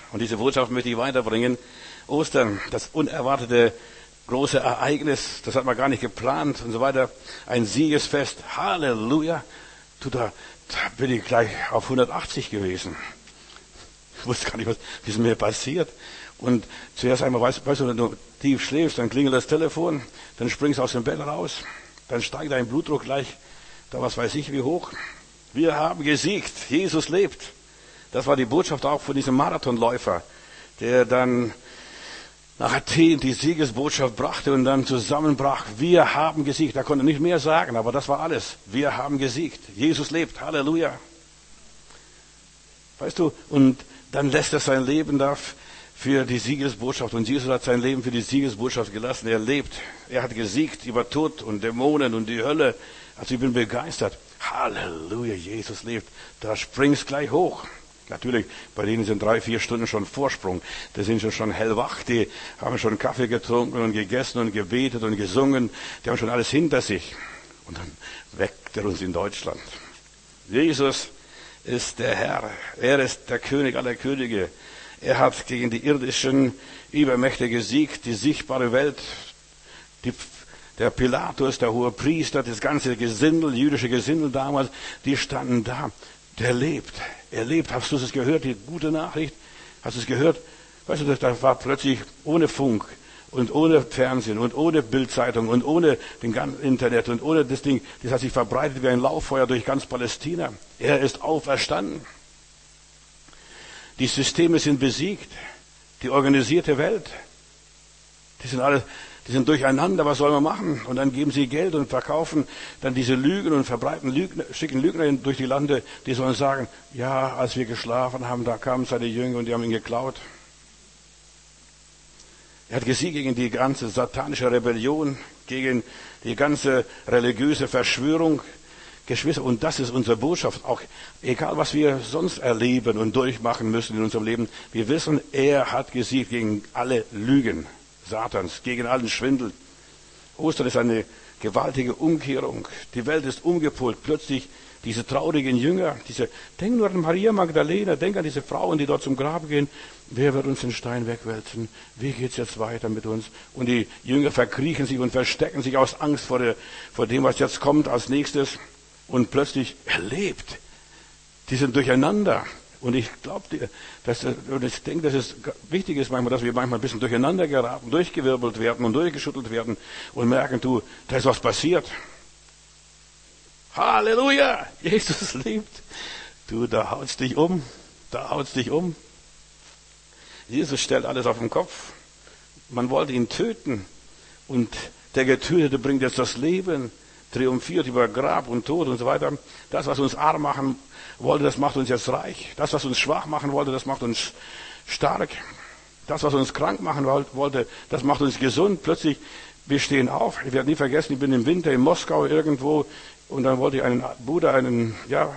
Und diese Botschaft möchte ich weiterbringen. Ostern, das unerwartete große Ereignis, das hat man gar nicht geplant und so weiter. Ein Siegesfest. Halleluja. Da bin ich gleich auf 180 gewesen. Ich wusste gar nicht, wie es mir passiert. Und zuerst einmal, weißt du, wenn du tief schläfst, dann klingelt das Telefon, dann springst du aus dem Bett raus, dann steigt dein Blutdruck gleich, da was weiß ich wie hoch. Wir haben gesiegt, Jesus lebt. Das war die Botschaft auch von diesem Marathonläufer, der dann nach Athen die Siegesbotschaft brachte und dann zusammenbrach. Wir haben gesiegt. Er konnte nicht mehr sagen, aber das war alles. Wir haben gesiegt. Jesus lebt. Halleluja. Weißt du, und dann lässt er sein Leben da für die Siegesbotschaft. Und Jesus hat sein Leben für die Siegesbotschaft gelassen. Er lebt. Er hat gesiegt über Tod und Dämonen und die Hölle. Also ich bin begeistert. Halleluja, Jesus lebt. Da springst gleich hoch. Natürlich, bei denen sind 3-4 Stunden schon Vorsprung. Die sind schon hellwach, die haben schon Kaffee getrunken und gegessen und gebetet und gesungen. Die haben schon alles hinter sich. Und dann weckt er uns in Deutschland. Jesus ist der Herr. Er ist der König aller Könige. Er hat gegen die irdischen Übermächte gesiegt, die sichtbare Welt. Der Pilatus, der Hohepriester, das ganze Gesindel, jüdische Gesindel damals, die standen da. Der lebt. Er lebt. Hast du es gehört, die gute Nachricht? Hast du es gehört? Weißt du, da war plötzlich ohne Funk und ohne Fernsehen und ohne Bildzeitung und ohne den ganzen Internet und ohne das Ding, das hat sich verbreitet wie ein Lauffeuer durch ganz Palästina. Er ist auferstanden. Die Systeme sind besiegt. Die organisierte Welt. Die sind durcheinander, was soll man machen? Und dann geben sie Geld und verkaufen dann diese Lügen und verbreiten schicken Lügner durch die Lande, die sollen sagen, ja, als wir geschlafen haben, da kamen seine Jünger und die haben ihn geklaut. Er hat gesiegt gegen die ganze satanische Rebellion, gegen die ganze religiöse Verschwörung. Geschwister, und das ist unsere Botschaft, auch egal was wir sonst erleben und durchmachen müssen in unserem Leben, wir wissen, er hat gesiegt gegen alle Lügen Satans, gegen allen Schwindel. Ostern ist eine gewaltige Umkehrung. Die Welt ist umgepolt. Plötzlich diese traurigen Jünger, denk nur an Maria Magdalena, denk an diese Frauen, die dort zum Grab gehen. Wer wird uns den Stein wegwälzen? Wie geht's jetzt weiter mit uns? Und die Jünger verkriechen sich und verstecken sich aus Angst vor dem, was jetzt kommt als nächstes. Und plötzlich, er lebt. Die sind durcheinander. Und ich glaube, ich denke, dass es wichtig ist manchmal, dass wir manchmal ein bisschen durcheinander geraten, durchgewirbelt werden und durchgeschüttelt werden und merken, da ist was passiert. Halleluja! Jesus lebt. Da haut's dich um. Jesus stellt alles auf den Kopf. Man wollte ihn töten. Und der Getötete bringt jetzt das Leben, triumphiert über Grab und Tod und so weiter. Das, was uns arm machen wollte, das macht uns jetzt reich. Das, was uns schwach machen wollte, das macht uns stark. Das, was uns krank machen wollte, das macht uns gesund. Plötzlich, wir stehen auf. Ich werde nie vergessen, ich bin im Winter in Moskau irgendwo und dann wollte ich einen Bruder, einen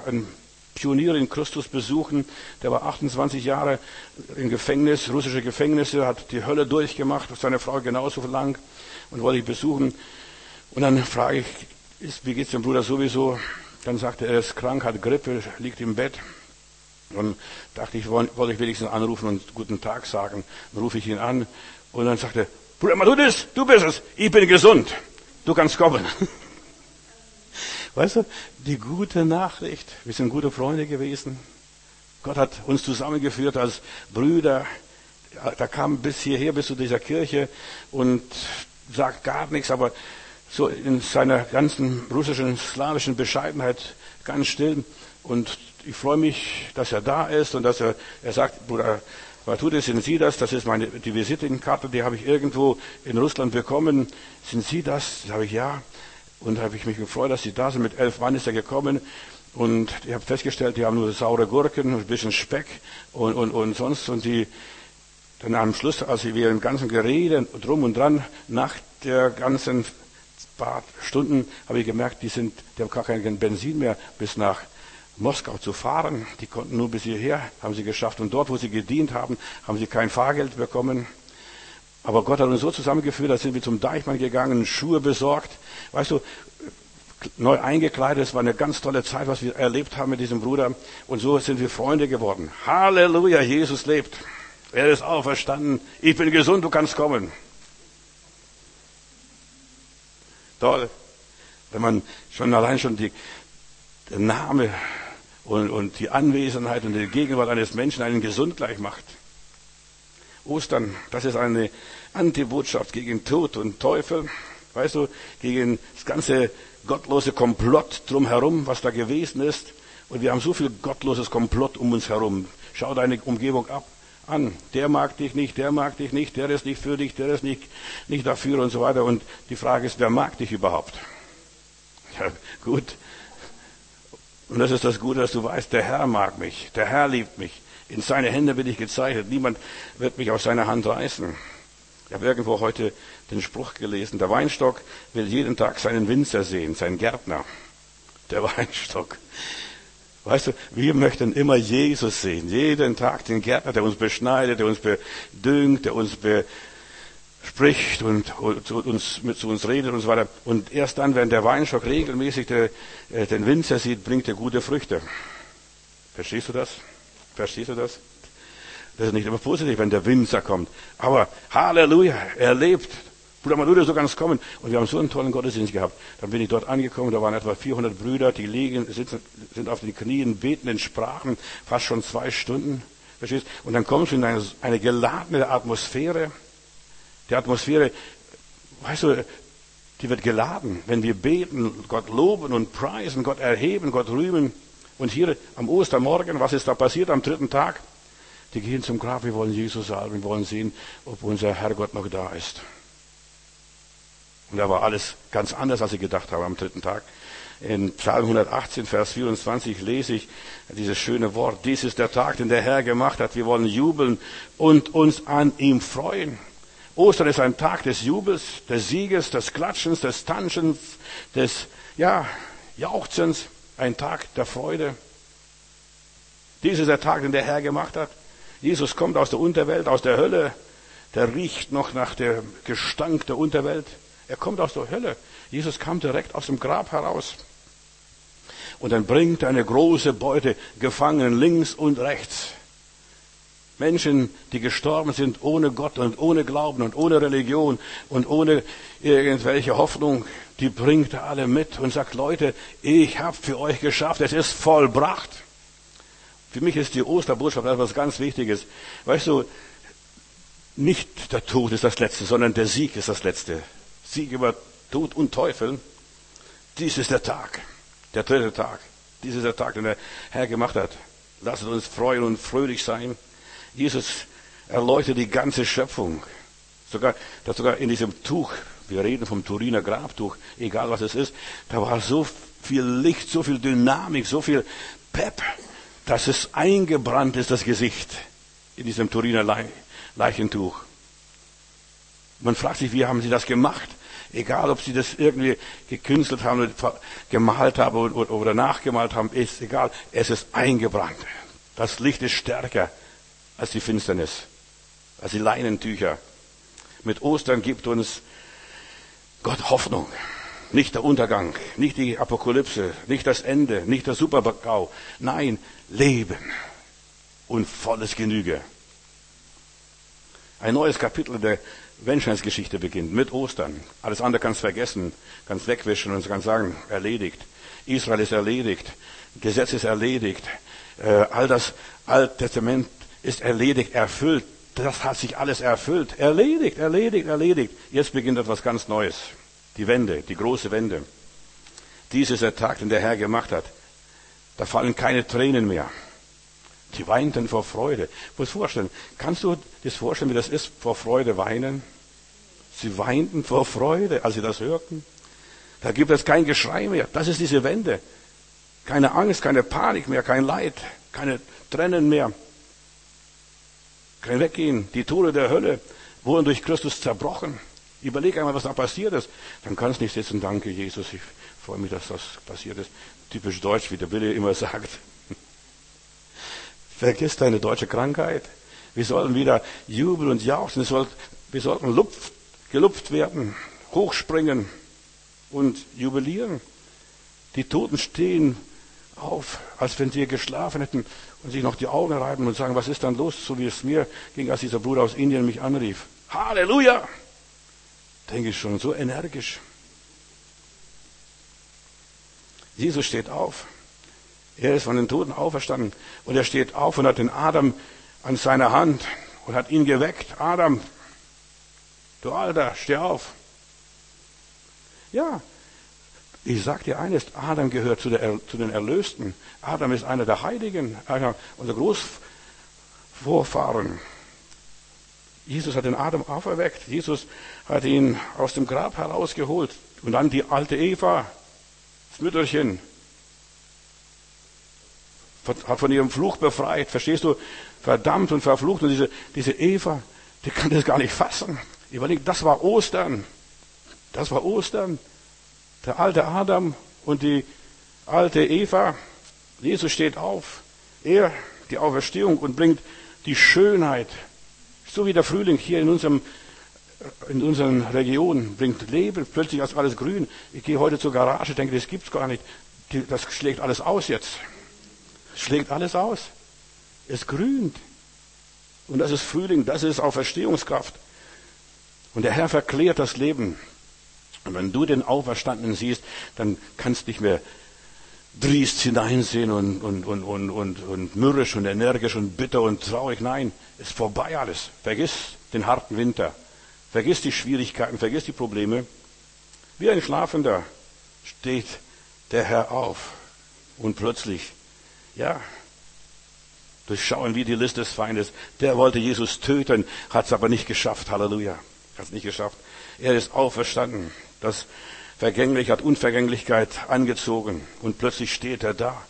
Pionier in Christus besuchen. Der war 28 Jahre im Gefängnis, russische Gefängnisse, hat die Hölle durchgemacht, seine Frau genauso lang und wollte ich besuchen. Und dann frage ich, wie geht's dem Bruder sowieso? Dann sagte er, ist krank, hat Grippe, liegt im Bett. Und dachte ich, wollte ich wenigstens anrufen und guten Tag sagen. Dann rufe ich ihn an und dann sagte er, Bruder Matthäus, du bist es, ich bin gesund, du kannst kommen. Weißt du, die gute Nachricht, wir sind gute Freunde gewesen. Gott hat uns zusammengeführt als Brüder. Da kam bis hierher, bis zu dieser Kirche und sagt gar nichts, aber so in seiner ganzen russischen, slawischen Bescheidenheit ganz still. Und ich freue mich, dass er da ist und dass er sagt, Bruder Matthäus, sind Sie das? Das ist die Visitenkarte, die habe ich irgendwo in Russland bekommen. Sind Sie das? Da habe ich ja. Und da habe ich mich gefreut, dass Sie da sind. Mit 11 Mann ist er gekommen. Und ich habe festgestellt, die haben nur saure Gurken, ein bisschen Speck und sonst. Und dann am Schluss, als wir im ganzen Gerede drum und dran, nach der ganzen paar Stunden habe ich gemerkt, die haben gar kein Benzin mehr bis nach Moskau zu fahren. Die konnten nur bis hierher, haben sie geschafft. Und dort, wo sie gedient haben, haben sie kein Fahrgeld bekommen. Aber Gott hat uns so zusammengeführt, da sind wir zum Deichmann gegangen, Schuhe besorgt. Weißt du, neu eingekleidet, es war eine ganz tolle Zeit, was wir erlebt haben mit diesem Bruder. Und so sind wir Freunde geworden. Halleluja, Jesus lebt. Er ist auferstanden. Ich bin gesund, du kannst kommen. Toll. Wenn man allein schon der Name und die Anwesenheit und die Gegenwart eines Menschen einen gesund gleich macht. Ostern, das ist eine Antibotschaft gegen Tod und Teufel. Weißt du, gegen das ganze gottlose Komplott drumherum, was da gewesen ist. Und wir haben so viel gottloses Komplott um uns herum. Schau deine Umgebung an. Der mag dich nicht, der mag dich nicht, der ist nicht für dich, der ist nicht dafür und so weiter. Und die Frage ist, wer mag dich überhaupt? Ja, gut. Und das ist das Gute, dass du weißt, der Herr mag mich, der Herr liebt mich. In seine Hände bin ich gezeichnet. Niemand wird mich aus seiner Hand reißen. Ich habe irgendwo heute den Spruch gelesen, der Weinstock will jeden Tag seinen Winzer sehen, seinen Gärtner. Der Weinstock. Weißt du, wir möchten immer Jesus sehen. Jeden Tag den Gärtner, der uns beschneidet, der uns bedüngt, der uns spricht und zu uns redet und so weiter. Und erst dann, wenn der Weinstock regelmäßig den Winzer sieht, bringt er gute Früchte. Verstehst du das? Verstehst du das? Das ist nicht immer positiv, wenn der Winzer kommt. Aber Halleluja, er lebt. Bruder Maduro, so kannst kommen. Und wir haben so einen tollen Gottesdienst gehabt. Dann bin ich dort angekommen, da waren etwa 400 Brüder, die sind auf den Knien, beten in Sprachen, fast schon 2 Stunden. Verstehst? Und dann kommst du in eine geladene Atmosphäre. Die Atmosphäre, weißt du, die wird geladen, wenn wir beten, Gott loben und preisen, Gott erheben, Gott rühmen. Und hier am Ostermorgen, was ist da passiert am 3. Tag? Die gehen zum Grab, wir wollen Jesus salben, wir wollen sehen, ob unser Herrgott noch da ist. Und da war alles ganz anders, als ich gedacht habe am 3. Tag. In Psalm 118, Vers 24 lese ich dieses schöne Wort. Dies ist der Tag, den der Herr gemacht hat. Wir wollen jubeln und uns an ihm freuen. Ostern ist ein Tag des Jubels, des Sieges, des Klatschens, des Tanzens, des Jauchzens. Ein Tag der Freude. Dies ist der Tag, den der Herr gemacht hat. Jesus kommt aus der Unterwelt, aus der Hölle. Der riecht noch nach dem Gestank der Unterwelt. Er kommt aus der Hölle. Jesus kam direkt aus dem Grab heraus. Und dann bringt er eine große Beute Gefangenen links und rechts. Menschen, die gestorben sind ohne Gott und ohne Glauben und ohne Religion und ohne irgendwelche Hoffnung, die bringt er alle mit und sagt, Leute, ich habe für euch geschafft, es ist vollbracht. Für mich ist die Osterbotschaft etwas ganz Wichtiges. Weißt du, nicht der Tod ist das Letzte, sondern der Sieg ist das Letzte. Sieg über Tod und Teufel. Dies ist der Tag, der 3. Tag. Dies ist der Tag, den der Herr gemacht hat. Lasst uns freuen und fröhlich sein. Jesus erleuchtet die ganze Schöpfung. Sogar in diesem Tuch, wir reden vom Turiner Grabtuch, egal was es ist, da war so viel Licht, so viel Dynamik, so viel Pep, dass es eingebrannt ist, das Gesicht, in diesem Turiner Leichentuch. Man fragt sich, wie haben sie das gemacht? Egal, ob sie das irgendwie gekünstelt haben, gemalt haben oder nachgemalt haben, ist egal. Es ist eingebrannt. Das Licht ist stärker als die Finsternis, als die Leinentücher. Mit Ostern gibt uns Gott Hoffnung. Nicht der Untergang, nicht die Apokalypse, nicht das Ende, nicht der Supergau. Nein, Leben und volles Genüge. Ein neues Kapitel der Menschheitsgeschichte beginnt mit Ostern. Alles andere kannst vergessen, kannst wegwischen und kannst sagen, erledigt. Israel ist erledigt, Gesetz ist erledigt, all das Alte Testament ist erledigt, erfüllt. Das hat sich alles erfüllt. Erledigt, erledigt, erledigt. Jetzt beginnt etwas ganz Neues. Die Wende, die große Wende. Dies ist der Tag, den der Herr gemacht hat. Da fallen keine Tränen mehr. Die weinten vor Freude. Ich muss vorstellen, kannst du dir das vorstellen, wie das ist, vor Freude weinen? Sie weinten vor Freude, als sie das hörten. Da gibt es kein Geschrei mehr. Das ist diese Wende. Keine Angst, keine Panik mehr, kein Leid, keine Tränen mehr. Kein Weggehen. Die Tore der Hölle wurden durch Christus zerbrochen. Überleg einmal, was da passiert ist. Dann kannst du nicht sitzen, danke Jesus, ich freue mich, dass das passiert ist. Typisch deutsch, wie der Billy immer sagt. Vergiss deine deutsche Krankheit. Wir sollen wieder jubeln und jauchzen. Wir sollten gelupft werden, hochspringen und jubilieren. Die Toten stehen auf, als wenn sie geschlafen hätten und sich noch die Augen reiben und sagen, was ist dann los, so wie es mir ging, als dieser Bruder aus Indien mich anrief. Halleluja! Denke ich schon, so energisch. Jesus steht auf. Er ist von den Toten auferstanden. Und er steht auf und hat den Adam an seiner Hand und hat ihn geweckt. Adam, du Alter, steh auf. Ja, ich sag dir eines, Adam gehört zu den Erlösten. Adam ist einer der Heiligen, einer unserer Großvorfahren. Jesus hat den Adam auferweckt. Jesus hat ihn aus dem Grab herausgeholt. Und dann die alte Eva, das Mütterchen, hat von ihrem Fluch befreit. Verstehst du? Verdammt und verflucht. Und diese Eva, die kann das gar nicht fassen. Überlegt, das war Ostern. Das war Ostern. Der alte Adam und die alte Eva. Jesus steht auf. Er, die Auferstehung, und bringt die Schönheit. So wie der Frühling hier in unseren Regionen bringt Leben. Plötzlich ist alles grün. Ich gehe heute zur Garage, denke, das gibt's gar nicht. Das schlägt alles aus jetzt. Schlägt alles aus. Es grünt. Und das ist Frühling, das ist Auferstehungskraft. Und der Herr verklärt das Leben. Und wenn du den Auferstandenen siehst, dann kannst du nicht mehr driest hineinsehen und mürrisch und energisch und bitter und traurig. Nein, ist vorbei alles. Vergiss den harten Winter. Vergiss die Schwierigkeiten, vergiss die Probleme. Wie ein Schlafender steht der Herr auf. Und plötzlich, ja, durchschauen wir die List des Feindes. Der wollte Jesus töten, hat es aber nicht geschafft. Halleluja. Hat es nicht geschafft. Er ist auferstanden. Das Vergängliche hat Unvergänglichkeit angezogen. Und plötzlich steht er da.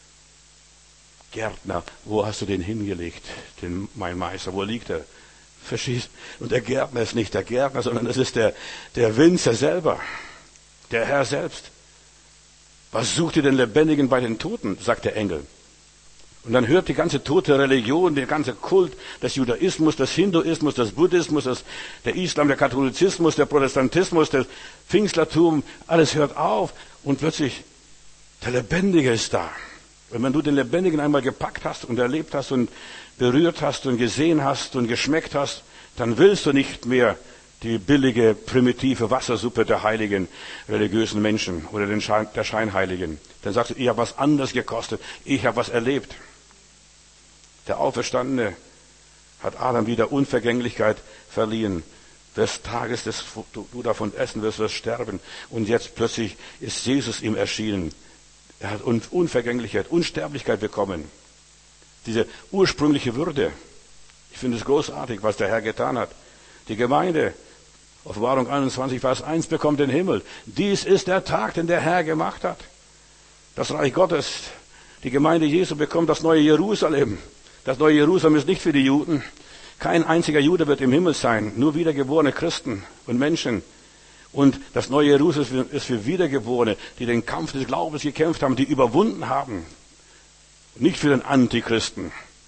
Gärtner, wo hast du den hingelegt? Mein Meister, wo liegt er? Verstehst? Und der Gärtner ist nicht der Gärtner, sondern das ist der Winzer selber. Der Herr selbst. Was sucht ihr den Lebendigen bei den Toten? Sagt der Engel. Und dann hört die ganze tote Religion, der ganze Kult, des Judaismus, des Hinduismus, des Buddhismus, der Islam, der Katholizismus, der Protestantismus, der Pfingstlertum, alles hört auf und plötzlich der Lebendige ist da. Und wenn du den Lebendigen einmal gepackt hast und erlebt hast und berührt hast und gesehen hast und geschmeckt hast, dann willst du nicht mehr die billige, primitive Wassersuppe der heiligen, religiösen Menschen oder der Scheinheiligen. Dann sagst du, ich habe was anderes gekostet, ich habe was erlebt. Der Auferstandene hat Adam wieder Unvergänglichkeit verliehen. Des Tages, des du davon essen wirst, wirst sterben. Und jetzt plötzlich ist Jesus ihm erschienen. Er hat Unvergänglichkeit, Unsterblichkeit bekommen. Diese ursprüngliche Würde. Ich finde es großartig, was der Herr getan hat. Die Gemeinde, Offenbarung 21, Vers 1, bekommt den Himmel. Dies ist der Tag, den der Herr gemacht hat. Das Reich Gottes, die Gemeinde Jesu bekommt das neue Jerusalem. Das neue Jerusalem ist nicht für die Juden. Kein einziger Jude wird im Himmel sein. Nur wiedergeborene Christen und Menschen. Und das neue Jerusalem ist für Wiedergeborene, die den Kampf des Glaubens gekämpft haben, die überwunden haben. Nicht für den Antichristen.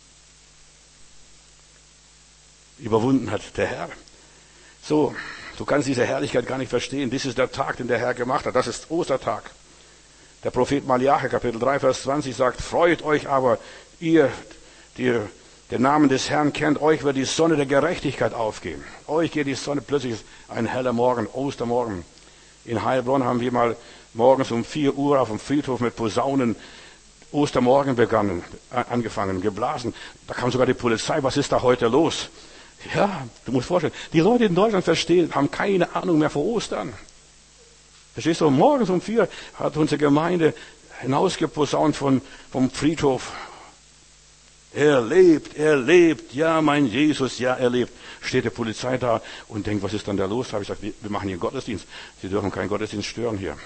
Überwunden hat der Herr. So, du kannst diese Herrlichkeit gar nicht verstehen. Dies ist der Tag, den der Herr gemacht hat. Das ist Ostertag. Der Prophet Malachi, Kapitel 3, Vers 20 sagt, freut euch aber, ihr, die den Namen des Herrn kennt, euch wird die Sonne der Gerechtigkeit aufgehen. Euch geht die Sonne, plötzlich ist ein heller Morgen, Ostermorgen. In Heilbronn haben wir mal morgens um 4 Uhr auf dem Friedhof mit Posaunen Ostermorgen angefangen, geblasen. Da kam sogar die Polizei, was ist da heute los? Ja, du musst vorstellen, die Leute in Deutschland haben keine Ahnung mehr vor Ostern. Verstehst du, morgens um 4 hat unsere Gemeinde hinausgeposaunt vom Friedhof. Er lebt, ja, mein Jesus, ja, er lebt. Steht die Polizei da und denkt, was ist dann da los? Habe ich gesagt, wir machen hier Gottesdienst. Sie dürfen keinen Gottesdienst stören hier.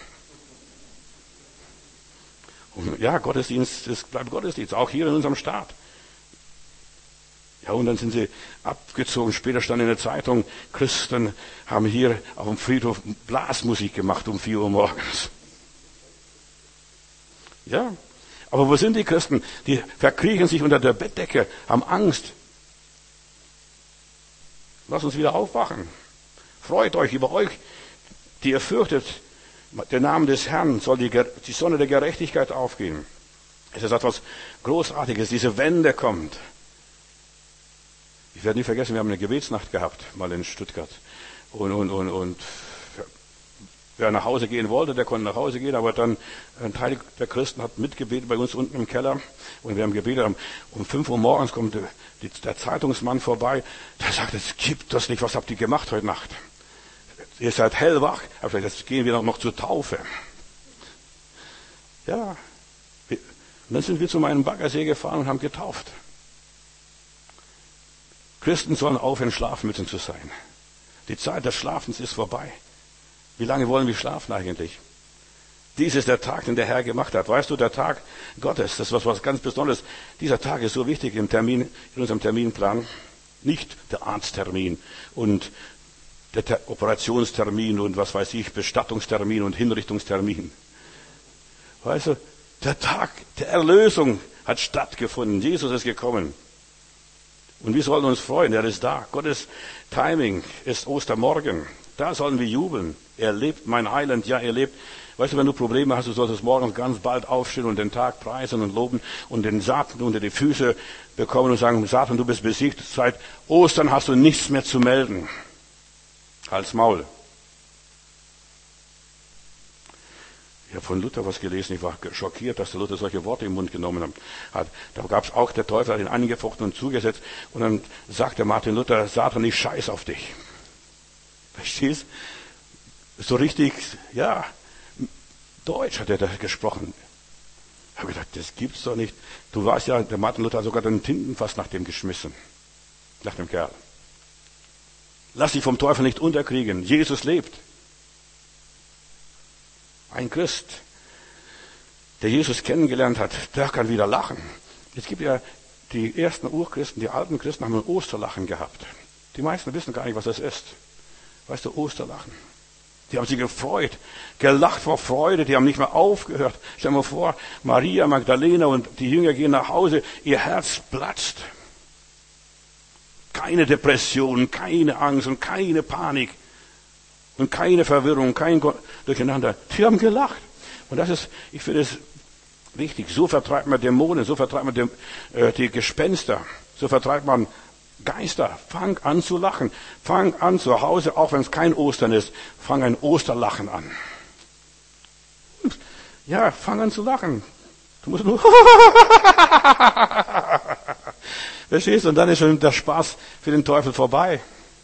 Und ja, Gottesdienst, es bleibt Gottesdienst, auch hier in unserem Staat. Ja, und dann sind sie abgezogen. Später stand in der Zeitung, Christen haben hier auf dem Friedhof Blasmusik gemacht um 4 Uhr morgens. Ja, aber wo sind die Christen? Die verkriechen sich unter der Bettdecke, haben Angst. Lasst uns wieder aufwachen. Freut euch über euch, die ihr fürchtet. Den Namen des Herrn soll die Sonne der Gerechtigkeit aufgehen. Es ist etwas Großartiges, diese Wende kommt. Ich werde nie vergessen, wir haben eine Gebetsnacht gehabt, mal in Stuttgart. Und wer nach Hause gehen wollte, der konnte nach Hause gehen, aber dann ein Teil der Christen hat mitgebetet bei uns unten im Keller. Und wir haben gebetet, um 5 Uhr morgens kommt der Zeitungsmann vorbei, der sagt, es gibt das nicht, was habt ihr gemacht heute Nacht? Ihr seid hellwach, aber vielleicht jetzt gehen wir noch zur Taufe. Ja, und dann sind wir zu meinem Baggersee gefahren und haben getauft. Christen sollen aufhören, Schlafmützen zu sein. Die Zeit des Schlafens ist vorbei. Wie lange wollen wir schlafen eigentlich? Dies ist der Tag, den der Herr gemacht hat. Weißt du, der Tag Gottes, das ist was ganz Besonderes. Dieser Tag ist so wichtig in unserem Terminplan. Nicht der Arzttermin und der Operationstermin und was weiß ich, Bestattungstermin und Hinrichtungstermin. Weißt du, der Tag der Erlösung hat stattgefunden. Jesus ist gekommen. Und wir sollen uns freuen, er ist da. Gottes Timing ist Ostermorgen. Da sollen wir jubeln. Er lebt, mein Heiland, ja, er lebt. Weißt du, wenn du Probleme hast, du solltest morgens ganz bald aufstehen und den Tag preisen und loben und den Satan unter die Füße bekommen und sagen, Satan, du bist besiegt. Seit Ostern hast du nichts mehr zu melden. Halt's Maul. Ich habe von Luther was gelesen, ich war schockiert, dass der Luther solche Worte im Mund genommen hat. Da gab es auch, der Teufel hat ihn angefochten und zugesetzt. Und dann sagte Martin Luther, Satan, ich scheiß auf dich. Verstehst? So richtig, ja, Deutsch hat er da gesprochen. Ich habe gedacht, das gibt's doch nicht. Du weißt ja, der Martin Luther hat sogar den Tintenfass nach dem geschmissen. Nach dem Kerl. Lass dich vom Teufel nicht unterkriegen. Jesus lebt. Ein Christ, der Jesus kennengelernt hat, der kann wieder lachen. Es gibt ja die ersten Urchristen, die alten Christen haben ein Osterlachen gehabt. Die meisten wissen gar nicht, was das ist. Weißt du, Osterlachen. Die haben sich gefreut, gelacht vor Freude, die haben nicht mehr aufgehört. Stell dir mal vor, Maria Magdalena und die Jünger gehen nach Hause, ihr Herz platzt. Keine Depression, keine Angst und keine Panik. Und keine Verwirrung, kein Durcheinander. Die haben gelacht. Und das ist, ich finde es wichtig. So vertreibt man Dämonen, so vertreibt man die Gespenster, so vertreibt man Geister. Fang an zu lachen. Fang an zu Hause, auch wenn es kein Ostern ist, fang ein Osterlachen an. Ja, fang an zu lachen. Du musst nur verstehst du? Und dann ist schon der Spaß für den Teufel vorbei.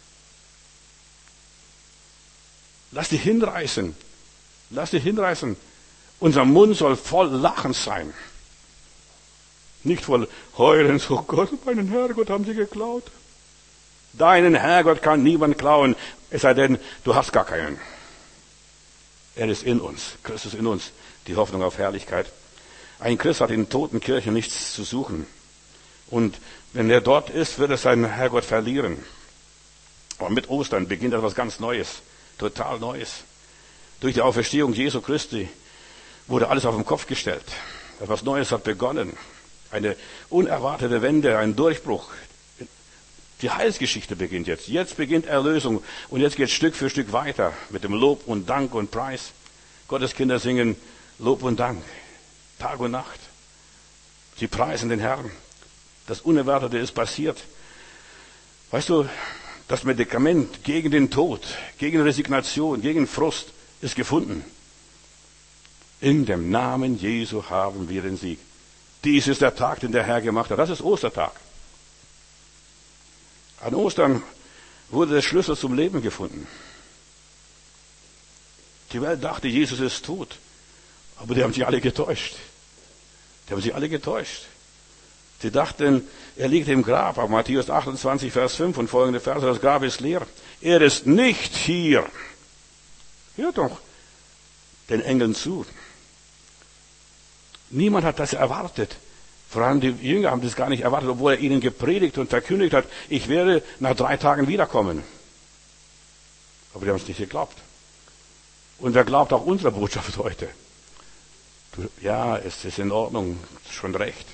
Lass dich hinreißen. Lass dich hinreißen. Unser Mund soll voll Lachen sein. Nicht voll Heulen, so Gott, meinen Herrgott haben sie geklaut. Deinen Herrgott kann niemand klauen, es sei denn, du hast gar keinen. Er ist in uns, Christus in uns, die Hoffnung auf Herrlichkeit. Ein Christ hat in toten Kirchen nichts zu suchen. Und wenn er dort ist, wird er seinen Herrgott verlieren. Aber mit Ostern beginnt etwas ganz Neues. Total Neues. Durch die Auferstehung Jesu Christi wurde alles auf den Kopf gestellt. Etwas Neues hat begonnen. Eine unerwartete Wende, ein Durchbruch. Die Heilsgeschichte beginnt jetzt. Jetzt beginnt Erlösung. Und jetzt geht es Stück für Stück weiter mit dem Lob und Dank und Preis. Gottes Kinder singen Lob und Dank. Tag und Nacht. Sie preisen den Herrn. Das Unerwartete ist passiert. Weißt du, das Medikament gegen den Tod, gegen Resignation, gegen Frust ist gefunden. In dem Namen Jesu haben wir den Sieg. Dies ist der Tag, den der Herr gemacht hat. Das ist Ostertag. An Ostern wurde der Schlüssel zum Leben gefunden. Die Welt dachte, Jesus ist tot. Aber die haben sich alle getäuscht. Sie dachten, er liegt im Grab. Aber Matthäus 28, Vers 5 und folgende Verse, das Grab ist leer. Er ist nicht hier. Hör doch den Engeln zu. Niemand hat das erwartet. Vor allem die Jünger haben das gar nicht erwartet, obwohl er ihnen gepredigt und verkündigt hat, ich werde nach 3 Tagen wiederkommen. Aber die haben es nicht geglaubt. Und wer glaubt auch unserer Botschaft heute? Ja, es ist in Ordnung, schon recht.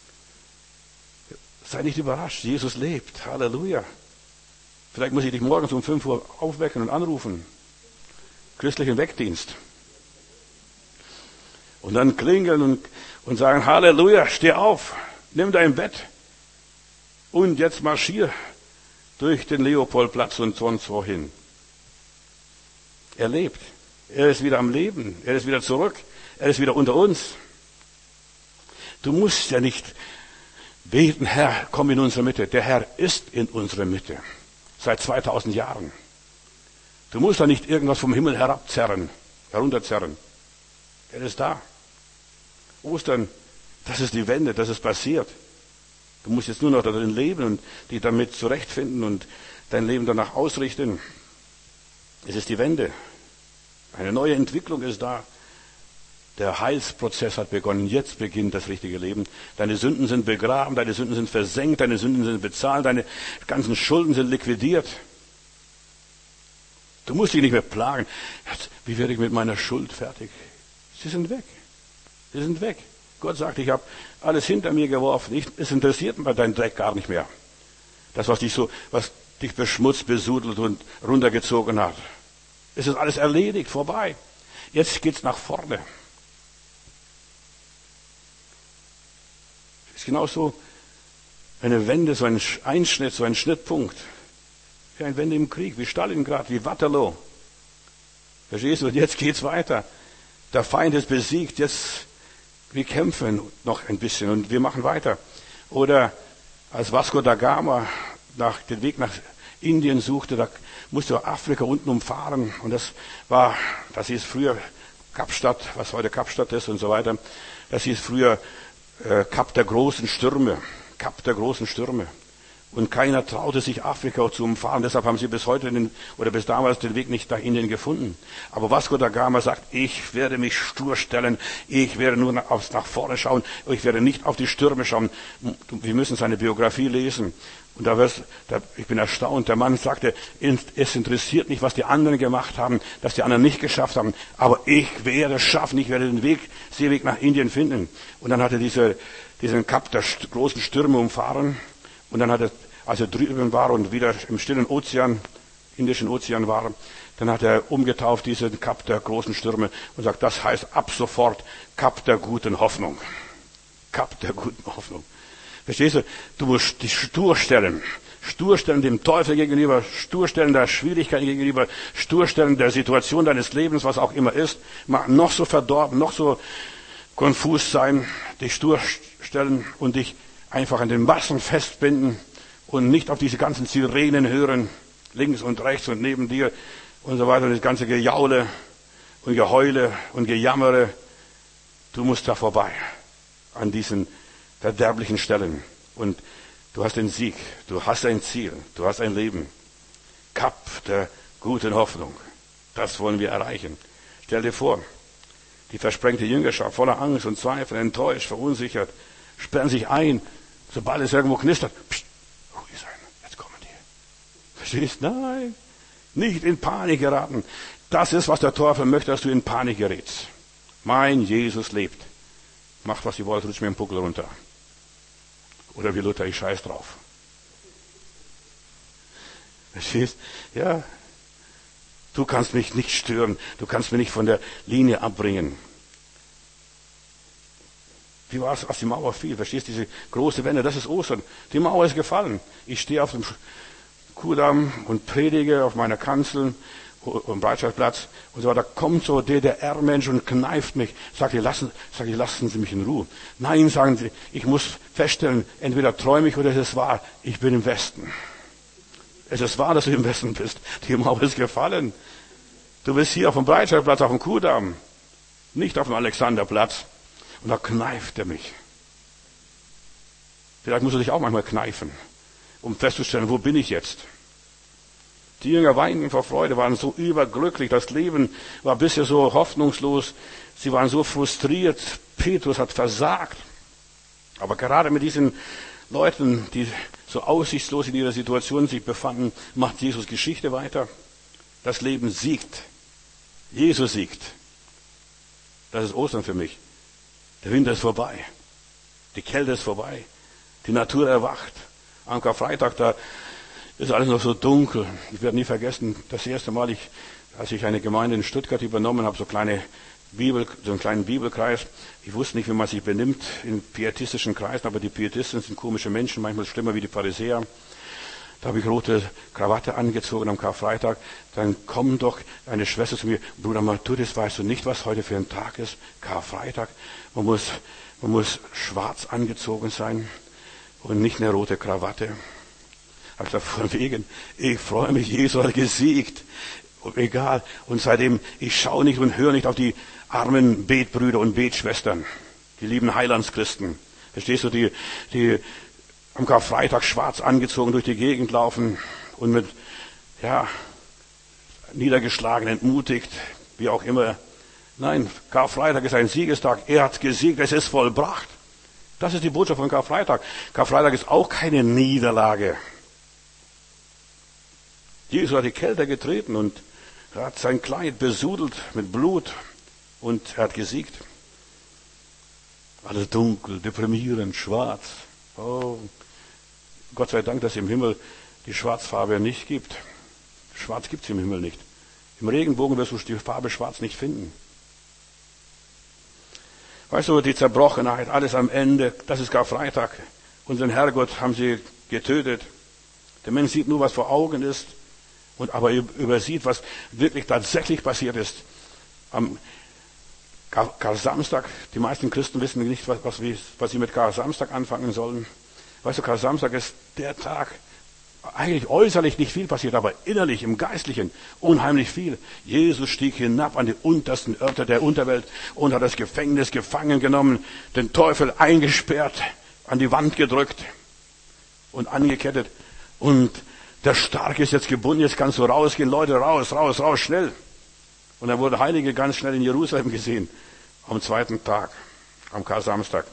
Sei nicht überrascht, Jesus lebt. Halleluja. Vielleicht muss ich dich morgens um 5 Uhr aufwecken und anrufen. Christlichen Weckdienst. Und dann klingeln und sagen, Halleluja, steh auf, nimm dein Bett und jetzt marschier durch den Leopoldplatz und sonst wohin. Er lebt. Er ist wieder am Leben. Er ist wieder zurück. Er ist wieder unter uns. Du musst ja nicht beten, Herr, komm in unsere Mitte. Der Herr ist in unserer Mitte. Seit 2000 Jahren. Du musst da nicht irgendwas vom Himmel herunterzerren. Er ist da. Ostern, das ist die Wende, das ist passiert. Du musst jetzt nur noch darin leben und dich damit zurechtfinden und dein Leben danach ausrichten. Es ist die Wende. Eine neue Entwicklung ist da. Der Heilsprozess hat begonnen. Jetzt beginnt das richtige Leben. Deine Sünden sind begraben, deine Sünden sind versenkt, deine Sünden sind bezahlt, deine ganzen Schulden sind liquidiert. Du musst dich nicht mehr plagen. Wie werde ich mit meiner Schuld fertig? Sie sind weg. Sie sind weg. Gott sagt, ich habe alles hinter mir geworfen. Es interessiert mir dein Dreck gar nicht mehr. Das, was dich beschmutzt, besudelt und runtergezogen hat. Es ist alles erledigt, vorbei. Jetzt geht's nach vorne. Es ist genauso eine Wende, so ein Einschnitt, so ein Schnittpunkt. Wie eine Wende im Krieg, wie Stalingrad, wie Waterloo. Verstehst du? Und jetzt geht's weiter. Der Feind ist besiegt, jetzt wir kämpfen noch ein bisschen und wir machen weiter. Oder als Vasco da Gama den Weg nach Indien suchte, da musste er Afrika unten umfahren. Und das hieß früher Kapstadt, was heute Kapstadt ist und so weiter. Das hieß früher Kap der großen Stürme. Kap der großen Stürme. Und keiner traute sich, Afrika zu umfahren. Deshalb haben sie bis damals den Weg nicht nach Indien gefunden. Aber Vasco da Gama sagt, ich werde mich stur stellen. Ich werde nur nach vorne schauen. Ich werde nicht auf die Stürme schauen. Wir müssen seine Biografie lesen. Und ich bin erstaunt. Der Mann sagte, es interessiert mich, was die anderen gemacht haben, dass die anderen nicht geschafft haben. Aber ich werde es schaffen. Ich werde den Seeweg nach Indien finden. Und dann hat er diesen Kap der großen Stürme umfahren. Und dann als er drüben war und wieder im stillen Ozean, Indischen Ozean war, dann hat er umgetauft diesen Kap der großen Stürme und sagt, das heißt ab sofort Kap der guten Hoffnung. Kap der guten Hoffnung. Verstehst du? Du musst dich stur stellen. Stur stellen dem Teufel gegenüber, stur stellen der Schwierigkeiten gegenüber, stur stellen der Situation deines Lebens, was auch immer ist. Mag noch so verdorben, noch so konfus sein, dich stur stellen und dich einfach an den Massen festbinden und nicht auf diese ganzen Sirenen hören, links und rechts und neben dir und so weiter, das ganze Gejaule und Geheule und Gejammere. Du musst da vorbei an diesen verderblichen Stellen und du hast den Sieg, du hast ein Ziel, du hast ein Leben. Kap der guten Hoffnung, das wollen wir erreichen. Stell dir vor, die versprengte Jüngerschaft voller Angst und Zweifel, enttäuscht, verunsichert, sperren sich ein, sobald es irgendwo knistert. Psst, ruhig sein, jetzt kommen die. Verstehst? Nein, nicht in Panik geraten. Das ist, was der Teufel möchte, dass du in Panik gerätst. Mein Jesus lebt. Macht, was ihr wollt, rutscht mir den Puckel runter. Oder wie Luther, ich scheiß drauf. Verstehst? Ja. Du kannst mich nicht stören. Du kannst mich nicht von der Linie abbringen. Wie war es, als die Mauer fiel? Verstehst du, diese große Wende? Das ist Ostern. Die Mauer ist gefallen. Ich stehe auf dem Kuhdamm und predige auf meiner Kanzel am Breitscheidplatz und so weiter. Da kommt so DDR-Mensch und kneift mich. Sag ich, lassen Sie mich in Ruhe. Nein, sagen Sie, ich muss feststellen, entweder träume ich oder es ist wahr. Ich bin im Westen. Es ist wahr, dass du im Westen bist. Die Mauer ist gefallen. Du bist hier auf dem Breitscheidplatz, auf dem Kuhdamm. Nicht auf dem Alexanderplatz. Und da kneift er mich. Vielleicht musst du dich auch manchmal kneifen, um festzustellen, wo bin ich jetzt? Die Jünger weinten vor Freude, waren so überglücklich. Das Leben war bisher so hoffnungslos. Sie waren so frustriert. Petrus hat versagt. Aber gerade mit diesen Leuten, die so aussichtslos in ihrer Situation sich befanden, macht Jesus Geschichte weiter. Das Leben siegt. Jesus siegt. Das ist Ostern für mich. Der Winter ist vorbei. Die Kälte ist vorbei. Die Natur erwacht. Am Karfreitag, da ist alles noch so dunkel. Ich werde nie vergessen, das erste Mal, als ich eine Gemeinde in Stuttgart übernommen habe, so kleine so einen kleinen Bibelkreis. Ich wusste nicht, wie man sich benimmt in pietistischen Kreisen, aber die Pietisten sind komische Menschen, manchmal schlimmer wie die Pharisäer. Da habe ich rote Krawatte angezogen am Karfreitag. Dann kommt doch eine Schwester zu mir, Bruder Matthäus, weißt du nicht, was heute für ein Tag ist? Karfreitag. Man muss schwarz angezogen sein und nicht eine rote Krawatte. Hab ich gesagt, von wegen, ich freue mich, Jesus hat gesiegt. Und egal. Und seitdem, ich schaue nicht und höre nicht auf die armen Betbrüder und Betschwestern, die lieben Heilandschristen. Verstehst du, die am Karfreitag schwarz angezogen durch die Gegend laufen und mit, niedergeschlagen, entmutigt, wie auch immer. Nein, Karfreitag ist ein Siegestag. Er hat gesiegt, es ist vollbracht. Das ist die Botschaft von Karfreitag. Karfreitag ist auch keine Niederlage. Jesus hat die Kälte getreten und er hat sein Kleid besudelt mit Blut und er hat gesiegt. Alles dunkel, deprimierend, schwarz. Oh, Gott sei Dank, dass es im Himmel die Schwarzfarbe nicht gibt. Schwarz gibt es im Himmel nicht. Im Regenbogen wirst du die Farbe Schwarz nicht finden. Weißt du, die Zerbrochenheit, alles am Ende, das ist Karfreitag. Unseren Herrgott haben sie getötet. Der Mensch sieht nur, was vor Augen ist, aber übersieht, was wirklich tatsächlich passiert ist. Am Karsamstag, die meisten Christen wissen nicht, was sie mit Karsamstag anfangen sollen. Weißt du, Karsamstag ist der Tag, eigentlich äußerlich nicht viel passiert, aber innerlich, im Geistlichen, unheimlich viel. Jesus stieg hinab an die untersten Örter der Unterwelt und hat das Gefängnis gefangen genommen, den Teufel eingesperrt, an die Wand gedrückt und angekettet. Und der Starke ist jetzt gebunden, jetzt kannst du rausgehen, Leute, raus, schnell. Und dann wurde Heilige ganz schnell in Jerusalem gesehen, am zweiten Tag, am Karsamstag.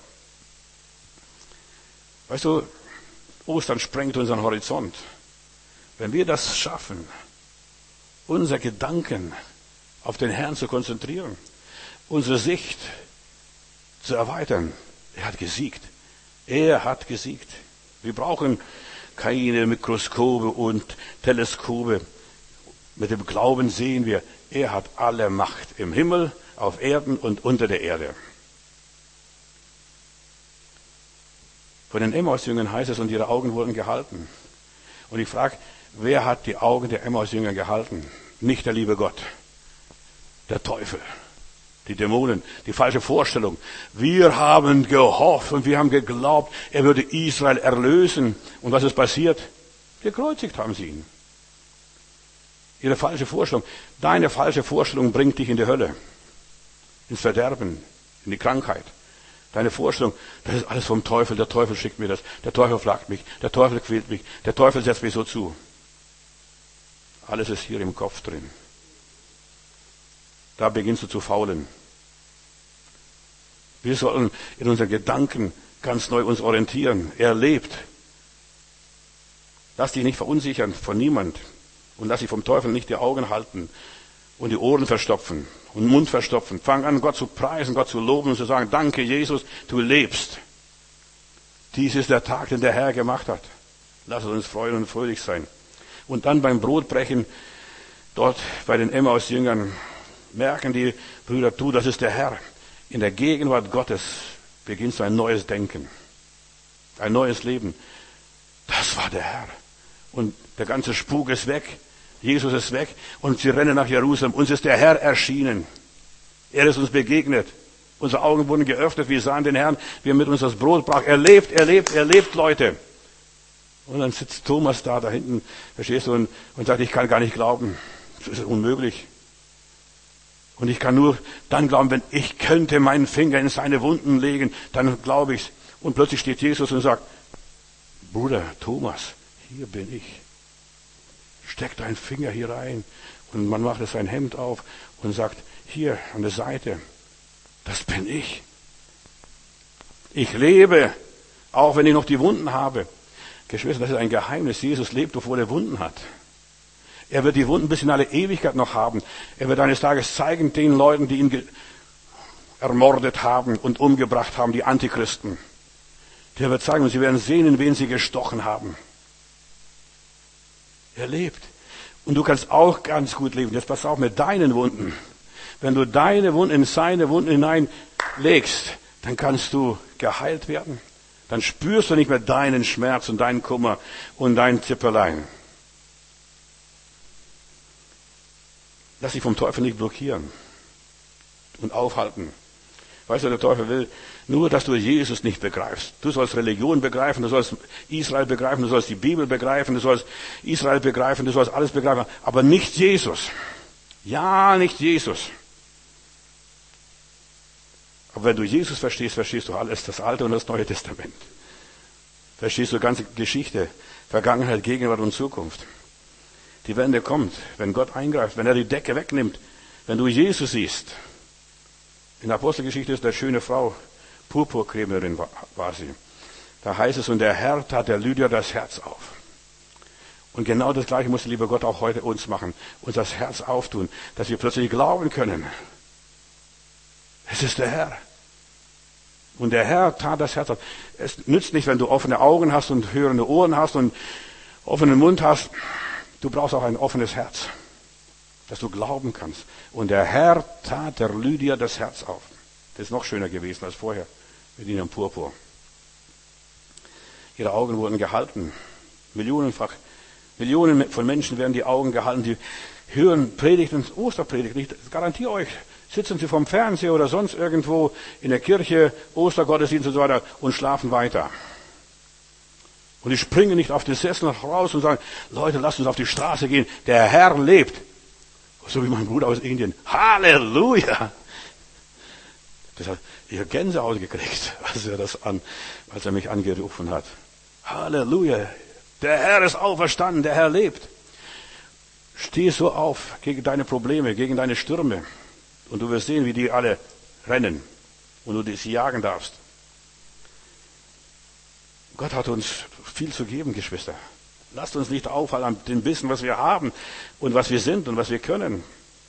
Weißt du, Ostern sprengt unseren Horizont. Wenn wir das schaffen, unser Gedanken auf den Herrn zu konzentrieren, unsere Sicht zu erweitern, er hat gesiegt. Er hat gesiegt. Wir brauchen keine Mikroskope und Teleskope. Mit dem Glauben sehen wir, er hat alle Macht im Himmel, auf Erden und unter der Erde. Von den Emmaus-Jüngern heißt es, und ihre Augen wurden gehalten. Und ich frage, wer hat die Augen der Emmaus-Jünger gehalten? Nicht der liebe Gott, der Teufel, die Dämonen, die falsche Vorstellung. Wir haben gehofft und wir haben geglaubt, er würde Israel erlösen. Und was ist passiert? Gekreuzigt haben sie ihn. Ihre falsche Vorstellung. Deine falsche Vorstellung bringt dich in die Hölle, ins Verderben, in die Krankheit. Deine Vorstellung, das ist alles vom Teufel, der Teufel schickt mir das, der Teufel fragt mich, der Teufel quält mich, der Teufel setzt mich so zu. Alles ist hier im Kopf drin. Da beginnst du zu faulen. Wir sollen in unseren Gedanken ganz neu uns orientieren. Er lebt. Lass dich nicht verunsichern von niemand und lass dich vom Teufel nicht die Augen halten und die Ohren verstopfen und den Mund verstopfen. Fang an, Gott zu preisen, Gott zu loben und zu sagen, danke Jesus, du lebst. Dies ist der Tag, den der Herr gemacht hat. Lass uns freuen und fröhlich sein. Und dann beim Brotbrechen, dort bei den Emmaus-Jüngern, merken die Brüder, du, das ist der Herr. In der Gegenwart Gottes beginnst du ein neues Denken, ein neues Leben. Das war der Herr. Und der ganze Spuk ist weg. Jesus ist weg und sie rennen nach Jerusalem. Uns ist der Herr erschienen. Er ist uns begegnet. Unsere Augen wurden geöffnet. Wir sahen den Herrn, wie er mit uns das Brot brach. Er lebt, Leute. Und dann sitzt Thomas da hinten, verstehst du, und sagt, ich kann gar nicht glauben. Das ist unmöglich. Und ich kann nur dann glauben, wenn ich könnte meinen Finger in seine Wunden legen, dann glaube ich's. Und plötzlich steht Jesus und sagt, Bruder Thomas, hier bin ich. Steck deinen Finger hier rein. Und man macht sein Hemd auf und sagt, hier an der Seite, das bin ich. Ich lebe, auch wenn ich noch die Wunden habe. Geschwister, das ist ein Geheimnis. Jesus lebt, obwohl er Wunden hat. Er wird die Wunden bis in alle Ewigkeit noch haben. Er wird eines Tages zeigen den Leuten, die ihn ermordet haben und umgebracht haben, die Antichristen. Der wird zeigen, und sie werden sehen, in wen sie gestochen haben. Er lebt. Und du kannst auch ganz gut leben. Jetzt pass auf mit deinen Wunden. Wenn du deine Wunden in seine Wunden hineinlegst, dann kannst du geheilt werden. Dann spürst du nicht mehr deinen Schmerz und deinen Kummer und dein Zipperlein. Lass dich vom Teufel nicht blockieren und aufhalten. Weißt du, der Teufel will nur, dass du Jesus nicht begreifst. Du sollst Religion begreifen, du sollst Israel begreifen, du sollst die Bibel begreifen, du sollst Israel begreifen, du sollst alles begreifen, aber nicht Jesus. Ja, nicht Jesus. Aber wenn du Jesus verstehst, verstehst du alles, das Alte und das Neue Testament. Verstehst du die ganze Geschichte, Vergangenheit, Gegenwart und Zukunft. Die Wende kommt, wenn Gott eingreift, wenn er die Decke wegnimmt, wenn du Jesus siehst. In der Apostelgeschichte ist eine schöne Frau, Purpurkrämerin war sie. Da heißt es, und der Herr tat der Lydia das Herz auf. Und genau das Gleiche muss der liebe Gott auch heute uns machen, uns das Herz auftun, dass wir plötzlich glauben können. Es ist der Herr. Und der Herr tat das Herz auf. Es nützt nicht, wenn du offene Augen hast und hörende Ohren hast und offenen Mund hast. Du brauchst auch ein offenes Herz, dass du glauben kannst. Und der Herr tat der Lydia das Herz auf. Das ist noch schöner gewesen als vorher mit ihnen Purpur. Ihre Augen wurden gehalten. Millionen von Menschen werden die Augen gehalten, die hören Predigten, Osterpredigten. Ich garantiere euch, sitzen sie vom Fernseher oder sonst irgendwo in der Kirche, Ostergottesdienst und so weiter und schlafen weiter. Und die springen nicht auf den Sessel raus und sagen, Leute, lasst uns auf die Straße gehen, der Herr lebt. So wie mein Bruder aus Indien. Halleluja! Das hat ihr Gänsehaut gekriegt, als er mich angerufen hat. Halleluja! Der Herr ist auferstanden, der Herr lebt. Steh so auf gegen deine Probleme, gegen deine Stürme. Und du wirst sehen, wie die alle rennen. Und du sie jagen darfst. Gott hat uns viel zu geben, Geschwister. Lasst uns nicht aufhalten an dem Wissen, was wir haben und was wir sind und was wir können.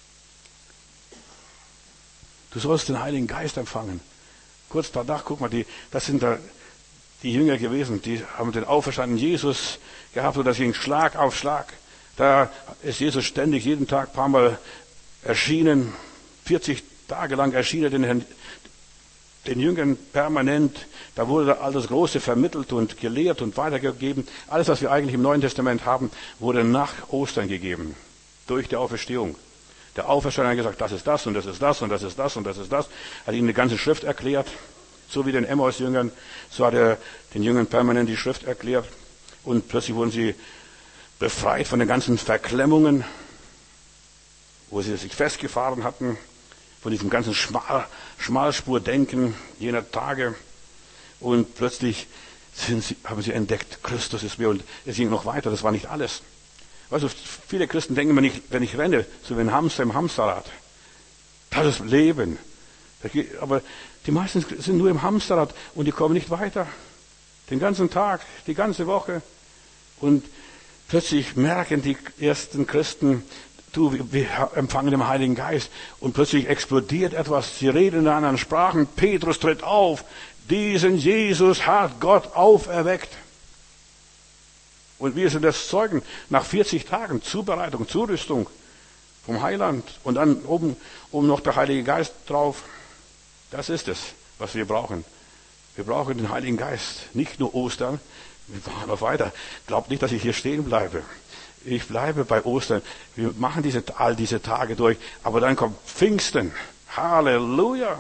Du sollst den Heiligen Geist empfangen. Kurz danach, guck mal, das sind da die Jünger gewesen, die haben den auferstandenen Jesus gehabt und das ging Schlag auf Schlag. Da ist Jesus ständig, jeden Tag ein paar Mal erschienen, 40 Tage lang erschienen den Jüngern permanent. Da wurde all das Große vermittelt und gelehrt und weitergegeben. Alles, was wir eigentlich im Neuen Testament haben, wurde nach Ostern gegeben. Durch die Auferstehung. Der Auferstandene hat gesagt, das ist das und das ist das und das ist das und das ist das. Hat ihnen die ganze Schrift erklärt. So wie den Emmaus-Jüngern. So hat er den Jüngern permanent die Schrift erklärt. Und plötzlich wurden sie befreit von den ganzen Verklemmungen, wo sie sich festgefahren hatten. Von diesem ganzen Schmalspurdenken jener Tage. Und plötzlich haben sie entdeckt, Christus ist mir. Und es ging noch weiter, das war nicht alles. Weißt du, viele Christen denken immer nicht, wenn ich renne, so wie ein Hamster im Hamsterrad. Das ist Leben. Aber die meisten sind nur im Hamsterrad und die kommen nicht weiter. Den ganzen Tag, die ganze Woche. Und plötzlich merken die ersten Christen, wir empfangen den Heiligen Geist. Und plötzlich explodiert etwas. Sie reden in anderen Sprachen. Petrus tritt auf. Diesen Jesus hat Gott auferweckt. Und wir sind das Zeugen. Nach 40 Tagen Zubereitung, Zurüstung vom Heiland. Und dann oben noch der Heilige Geist drauf. Das ist es, was wir brauchen. Wir brauchen den Heiligen Geist. Nicht nur Ostern. Wir machen noch weiter. Glaubt nicht, dass ich hier stehen bleibe. Ich bleibe bei Ostern. Wir machen all diese Tage durch. Aber dann kommt Pfingsten. Halleluja.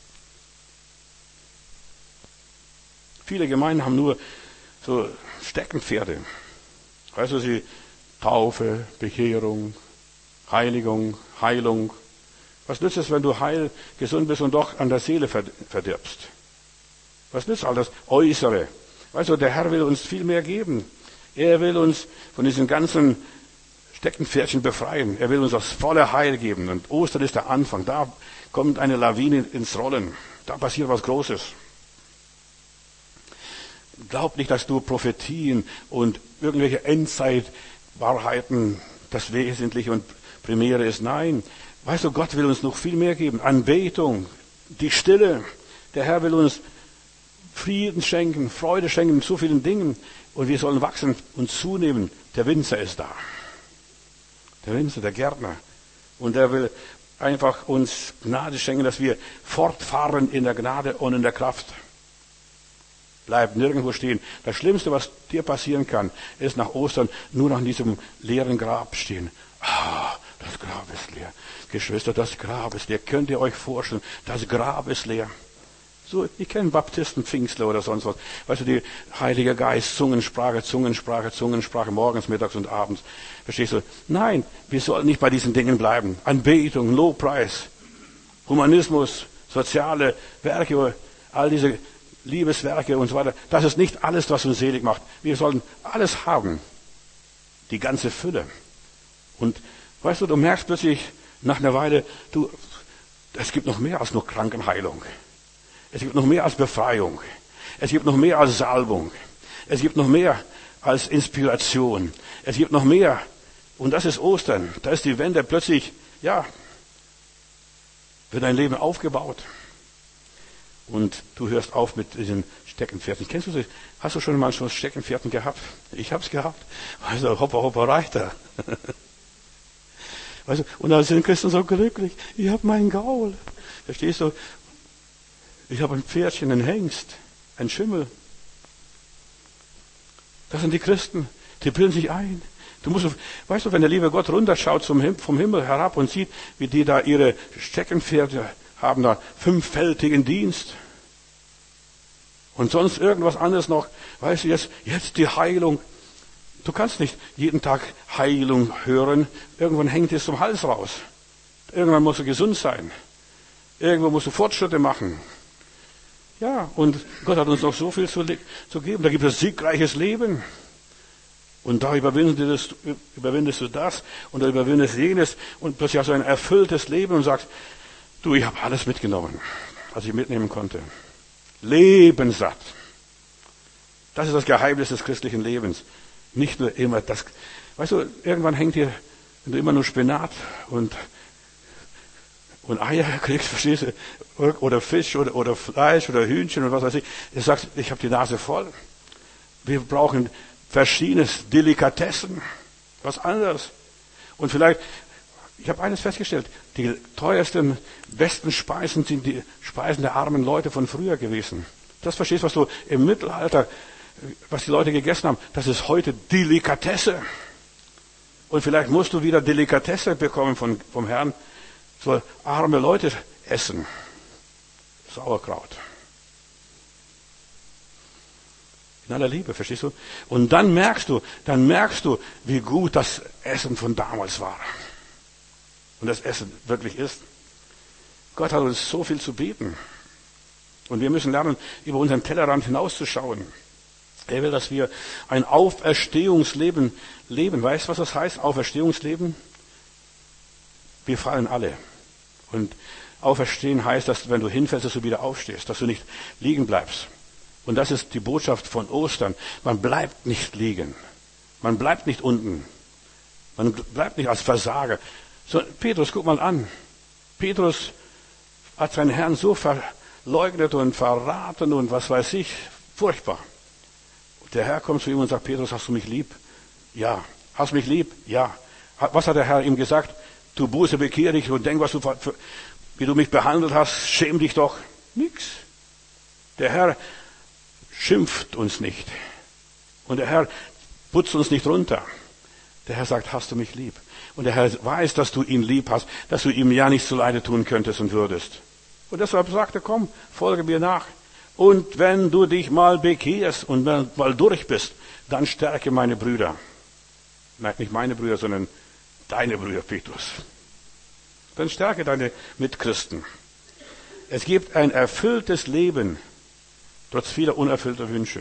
Viele Gemeinden haben nur so Steckenpferde. Weißt du, sie Taufe, Bekehrung, Heiligung, Heilung. Was nützt es, wenn du gesund bist und doch an der Seele verdirbst? Was nützt all das Äußere? Weißt du, der Herr will uns viel mehr geben. Er will uns von diesen ganzen Steckenpferdchen befreien. Er will uns das volle Heil geben. Und Ostern ist der Anfang. Da kommt eine Lawine ins Rollen. Da passiert was Großes. Glaub nicht, dass du Prophetien und irgendwelche Endzeitwahrheiten das Wesentliche und Primäre ist. Nein. Weißt du, Gott will uns noch viel mehr geben. Anbetung, die Stille. Der Herr will uns Frieden schenken, Freude schenken in so vielen Dingen. Und wir sollen wachsen und zunehmen. Der Winzer ist da. Der Winzer, der Gärtner. Und der will einfach uns Gnade schenken, dass wir fortfahren in der Gnade und in der Kraft. Bleib nirgendwo stehen. Das Schlimmste, was dir passieren kann, ist nach Ostern nur noch in diesem leeren Grab stehen. Das Grab ist leer. Geschwister, das Grab ist leer. Könnt ihr euch vorstellen, das Grab ist leer. So, ich kenne Baptisten, Pfingstler oder sonst was. Weißt du, die Heilige Geist, Zungensprache, morgens, mittags und abends. Verstehst du? Nein, wir sollen nicht bei diesen Dingen bleiben. Anbetung, Lobpreis, Humanismus, soziale Werke, all diese Liebeswerke und so weiter. Das ist nicht alles, was uns selig macht. Wir sollen alles haben. Die ganze Fülle. Und weißt du, du merkst plötzlich nach einer Weile, es gibt noch mehr als nur Krankenheilung. Es gibt noch mehr als Befreiung. Es gibt noch mehr als Salbung. Es gibt noch mehr als Inspiration. Es gibt noch mehr. Und das ist Ostern. Da ist die Wende plötzlich, ja, wird dein Leben aufgebaut. Und du hörst auf mit diesen Steckenpferden. Kennst du das? Hast du schon mal so Steckenpferden gehabt? Ich hab's gehabt. Weißt du, hoppa, hoppa, reicht er. Weißt du, und da sind Christen so glücklich. Ich habe meinen Gaul. Verstehst du? Ich habe ein Pferdchen, einen Hengst, einen Schimmel. Das sind die Christen. Die bilden sich ein. Weißt du, wenn der liebe Gott runterschaut vom Himmel herab und sieht, wie die da ihre Steckenpferde haben, da 5-fältigen Dienst. Und sonst irgendwas anderes noch. Weißt du, jetzt die Heilung. Du kannst nicht jeden Tag Heilung hören. Irgendwann hängt es zum Hals raus. Irgendwann musst du gesund sein. Irgendwo musst du Fortschritte machen. Ja, und Gott hat uns noch so viel zu geben. Da gibt es siegreiches Leben. Und da überwindest du das und da überwindest jenes und plötzlich hast du ein erfülltes Leben und sagst, du, ich habe alles mitgenommen, was ich mitnehmen konnte. Lebenssatt. Das ist das Geheimnis des christlichen Lebens. Nicht nur immer das. Weißt du, irgendwann hängt dir, wenn du immer nur Spinat und Eier kriegst, verstehst du, oder Fisch oder Fleisch oder Hühnchen und was weiß ich. Du sagst, ich habe die Nase voll. Wir brauchen verschiedenes Delikatessen, was anderes. Und vielleicht, ich habe eines festgestellt, die teuersten, besten Speisen sind die Speisen der armen Leute von früher gewesen. Das verstehst du, was du im Mittelalter, was die Leute gegessen haben, das ist heute Delikatesse. Und vielleicht musst du wieder Delikatesse bekommen vom Herrn. So arme Leute essen. Sauerkraut. In aller Liebe, verstehst du? Und dann merkst du, wie gut das Essen von damals war. Und das Essen wirklich ist. Gott hat uns so viel zu bieten. Und wir müssen lernen, über unseren Tellerrand hinauszuschauen. Er will, dass wir ein Auferstehungsleben leben. Weißt du, was das heißt? Auferstehungsleben? Wir fallen alle. Und Auferstehen heißt, dass wenn du hinfällst, dass du wieder aufstehst, dass du nicht liegen bleibst. Und das ist die Botschaft von Ostern. Man bleibt nicht liegen. Man bleibt nicht unten. Man bleibt nicht als Versager. So, Petrus, guck mal an. Petrus hat seinen Herrn so verleugnet und verraten und was weiß ich. Furchtbar. Der Herr kommt zu ihm und sagt, Petrus, hast du mich lieb? Ja. Hast du mich lieb? Ja. Was hat der Herr ihm gesagt? Du Buße, bekehr dich und denk, wie du mich behandelt hast, schäm dich doch. Nix. Der Herr schimpft uns nicht. Und der Herr putzt uns nicht runter. Der Herr sagt, hast du mich lieb? Und der Herr weiß, dass du ihn lieb hast, dass du ihm ja nichts zuleide tun könntest und würdest. Und deshalb sagt er, komm, folge mir nach. Und wenn du dich mal bekehrst und mal durch bist, dann stärke meine Brüder. Nein, nicht meine Brüder, sondern deine Brüder, Petrus. Dann stärke deine Mitchristen. Es gibt ein erfülltes Leben, trotz vieler unerfüllter Wünsche.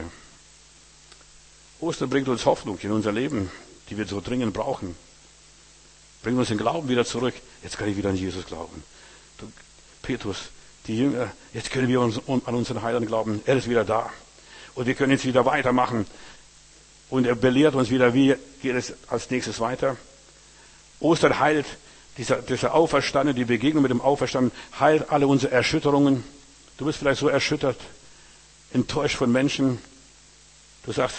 Ostern bringt uns Hoffnung in unser Leben, die wir so dringend brauchen. Bringt uns den Glauben wieder zurück. Jetzt kann ich wieder an Jesus glauben. Petrus, die Jünger, jetzt können wir an unseren Heiland glauben. Er ist wieder da. Und wir können jetzt wieder weitermachen. Und er belehrt uns wieder, wie geht es als nächstes weiter. Ostern heilt, dieser Auferstandene, die Begegnung mit dem Auferstandenen, heilt alle unsere Erschütterungen. Du bist vielleicht so erschüttert, enttäuscht von Menschen. Du sagst,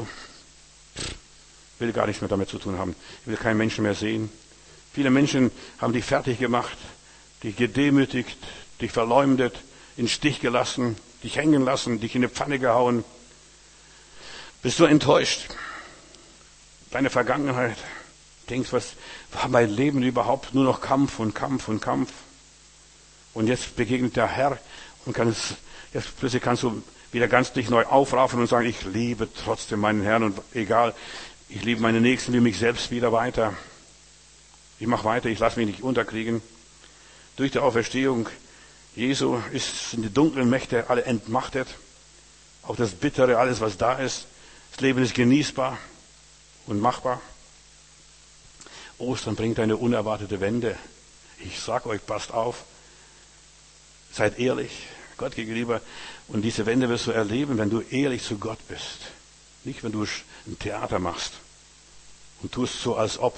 will gar nichts mehr damit zu tun haben. Ich will keinen Menschen mehr sehen. Viele Menschen haben dich fertig gemacht. dich gedemütigt, dich verleumdet, in den Stich gelassen, dich hängen lassen, dich in eine Pfanne gehauen. Bist du enttäuscht? Deine Vergangenheit. Denkst, was war mein Leben überhaupt? Nur noch Kampf und Kampf und Kampf. Und jetzt begegnet der Herr und jetzt plötzlich kannst du wieder ganz dich neu aufraffen und sagen, ich liebe trotzdem meinen Herrn und egal, ich liebe meine Nächsten wie mich selbst wieder weiter. Ich mache weiter, ich lasse mich nicht unterkriegen. Durch die Auferstehung Jesu sind die dunklen Mächte alle entmachtet. Auch das Bittere, alles was da ist. Das Leben ist genießbar und machbar. Ostern bringt eine unerwartete Wende. Ich sag euch, passt auf. Seid ehrlich, Gott gegenüber. Und diese Wende wirst du erleben, wenn du ehrlich zu Gott bist. Nicht, wenn du ein Theater machst und tust so, als ob.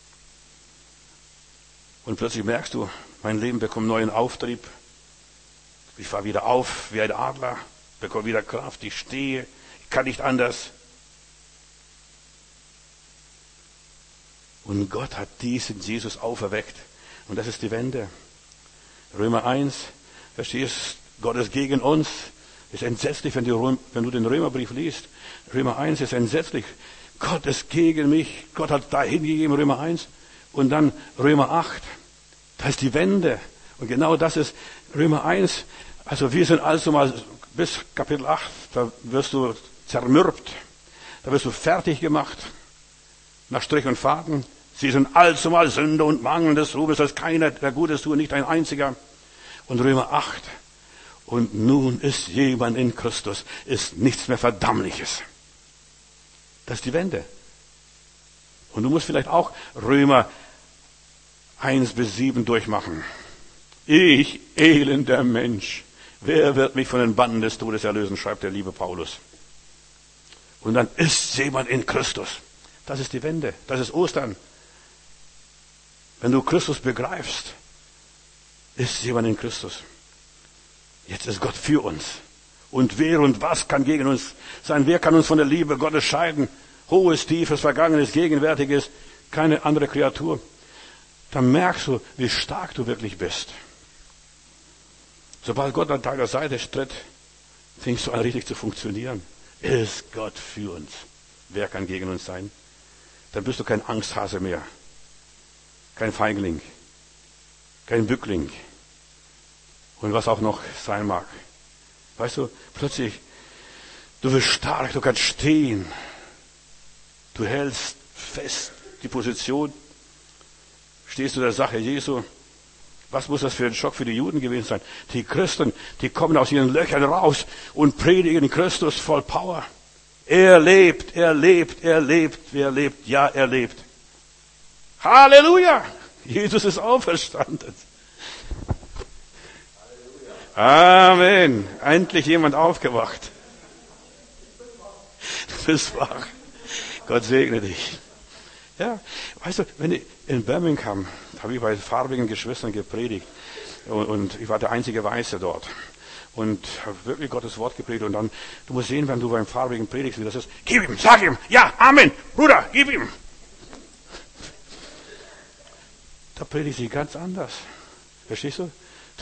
Und plötzlich merkst du, mein Leben bekommt neuen Auftrieb. Ich fahre wieder auf wie ein Adler, bekomme wieder Kraft, ich stehe, ich kann nicht anders. Und Gott hat diesen Jesus auferweckt. Und das ist die Wende. Römer 1, verstehst, Gott ist gegen uns. Ist entsetzlich, wenn du den Römerbrief liest. Römer 1 ist entsetzlich. Gott ist gegen mich. Gott hat da hingegeben, Römer 1. Und dann Römer 8. Da ist die Wende. Und genau das ist Römer 1. Also wir sind also mal bis Kapitel 8, da wirst du zermürbt. Da wirst du fertig gemacht. Nach Strich und Faden. Sie sind allzumal Sünde und Mangel des Ruhmes, dass keiner der Gutes tut, nicht ein einziger. Und Römer 8. Und nun ist jemand in Christus, ist nichts mehr Verdammliches. Das ist die Wende. Und du musst vielleicht auch Römer 1 bis 7 durchmachen. Ich, elender Mensch, wer wird mich von den Banden des Todes erlösen, schreibt der liebe Paulus. Und dann ist jemand in Christus. Das ist die Wende, das ist Ostern. Wenn du Christus begreifst, ist jemand in Christus. Jetzt ist Gott für uns. Und wer und was kann gegen uns sein? Wer kann uns von der Liebe Gottes scheiden? Hohes, tiefes, vergangenes, gegenwärtiges, keine andere Kreatur. Dann merkst du, wie stark du wirklich bist. Sobald Gott an deiner Seite tritt, fängst du an richtig zu funktionieren. Ist Gott für uns? Wer kann gegen uns sein? Dann bist du kein Angsthase mehr. Kein Feigling. Kein Bückling. Und was auch noch sein mag. Weißt du, plötzlich, du wirst stark, du kannst stehen. Du hältst fest die Position. Stehst du der Sache Jesu. Was muss das für ein Schock für die Juden gewesen sein? Die Christen, die kommen aus ihren Löchern raus und predigen Christus voll Power. Er lebt, er lebt, er lebt. Wer lebt? Ja, er lebt. Halleluja! Jesus ist auferstanden. Amen. Endlich jemand aufgewacht. Du bist wach. Gott segne dich. Ja, weißt du, wenn ich in Birmingham, habe ich bei farbigen Geschwistern gepredigt und ich war der einzige Weiße dort und habe wirklich Gottes Wort gepredigt und dann, du musst sehen, wenn du beim farbigen predigst, wie das ist, gib ihm, sag ihm, ja, Amen, Bruder, gib ihm. Da predigt sie ganz anders. Verstehst du?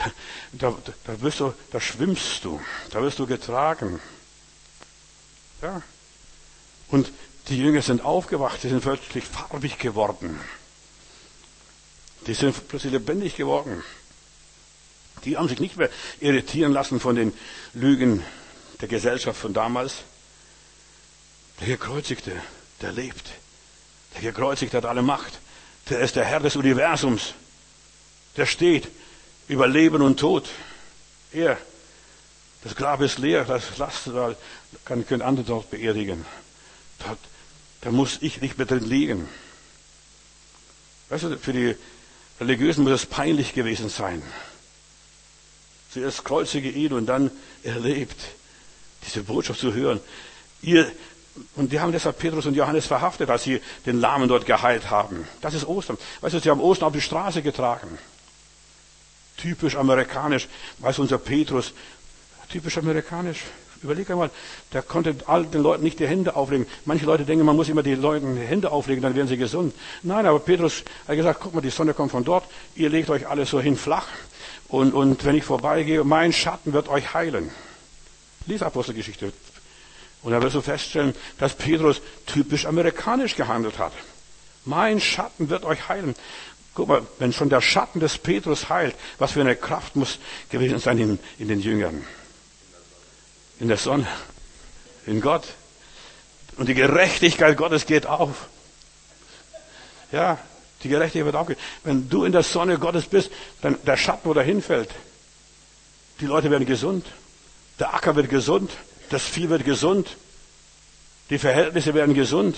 Da schwimmst du, da wirst du getragen. Ja. Und die Jünger sind aufgewacht, sie sind plötzlich farbig geworden. Die sind plötzlich lebendig geworden. Die haben sich nicht mehr irritieren lassen von den Lügen der Gesellschaft von damals. Der Gekreuzigte, der lebt. Der Gekreuzigte hat alle Macht. Der ist der Herr des Universums. Der steht über Leben und Tod. Er, das Grab ist leer, das lasst da, können andere dort beerdigen. Da muss ich nicht mehr drin liegen. Weißt du, für die Religiösen muss es peinlich gewesen sein. Zuerst kreuzige ihn und dann er lebt. Diese Botschaft zu hören. Und die haben deshalb Petrus und Johannes verhaftet, als sie den Lahmen dort geheilt haben. Das ist Ostern. Weißt du, sie haben Ostern auf die Straße getragen. Typisch amerikanisch. Weißt du, unser Petrus, typisch amerikanisch. Überleg einmal, der konnte all den Leuten nicht die Hände auflegen. Manche Leute denken, man muss immer den Leuten die Hände auflegen, dann werden sie gesund. Nein, aber Petrus hat gesagt, guck mal, die Sonne kommt von dort, ihr legt euch alles so hin flach Und wenn ich vorbeigehe, mein Schatten wird euch heilen. Lies Apostelgeschichte. Und da wirst du feststellen, dass Petrus typisch amerikanisch gehandelt hat. Mein Schatten wird euch heilen. Guck mal, wenn schon der Schatten des Petrus heilt, was für eine Kraft muss gewesen sein in den Jüngern. In der Sonne, in Gott. Und die Gerechtigkeit Gottes geht auf. Ja, die Gerechtigkeit wird aufgehen. Wenn du in der Sonne Gottes bist, dann der Schatten, wo der hinfällt, die Leute werden gesund. Der Acker wird gesund. Das Vieh wird gesund. Die Verhältnisse werden gesund.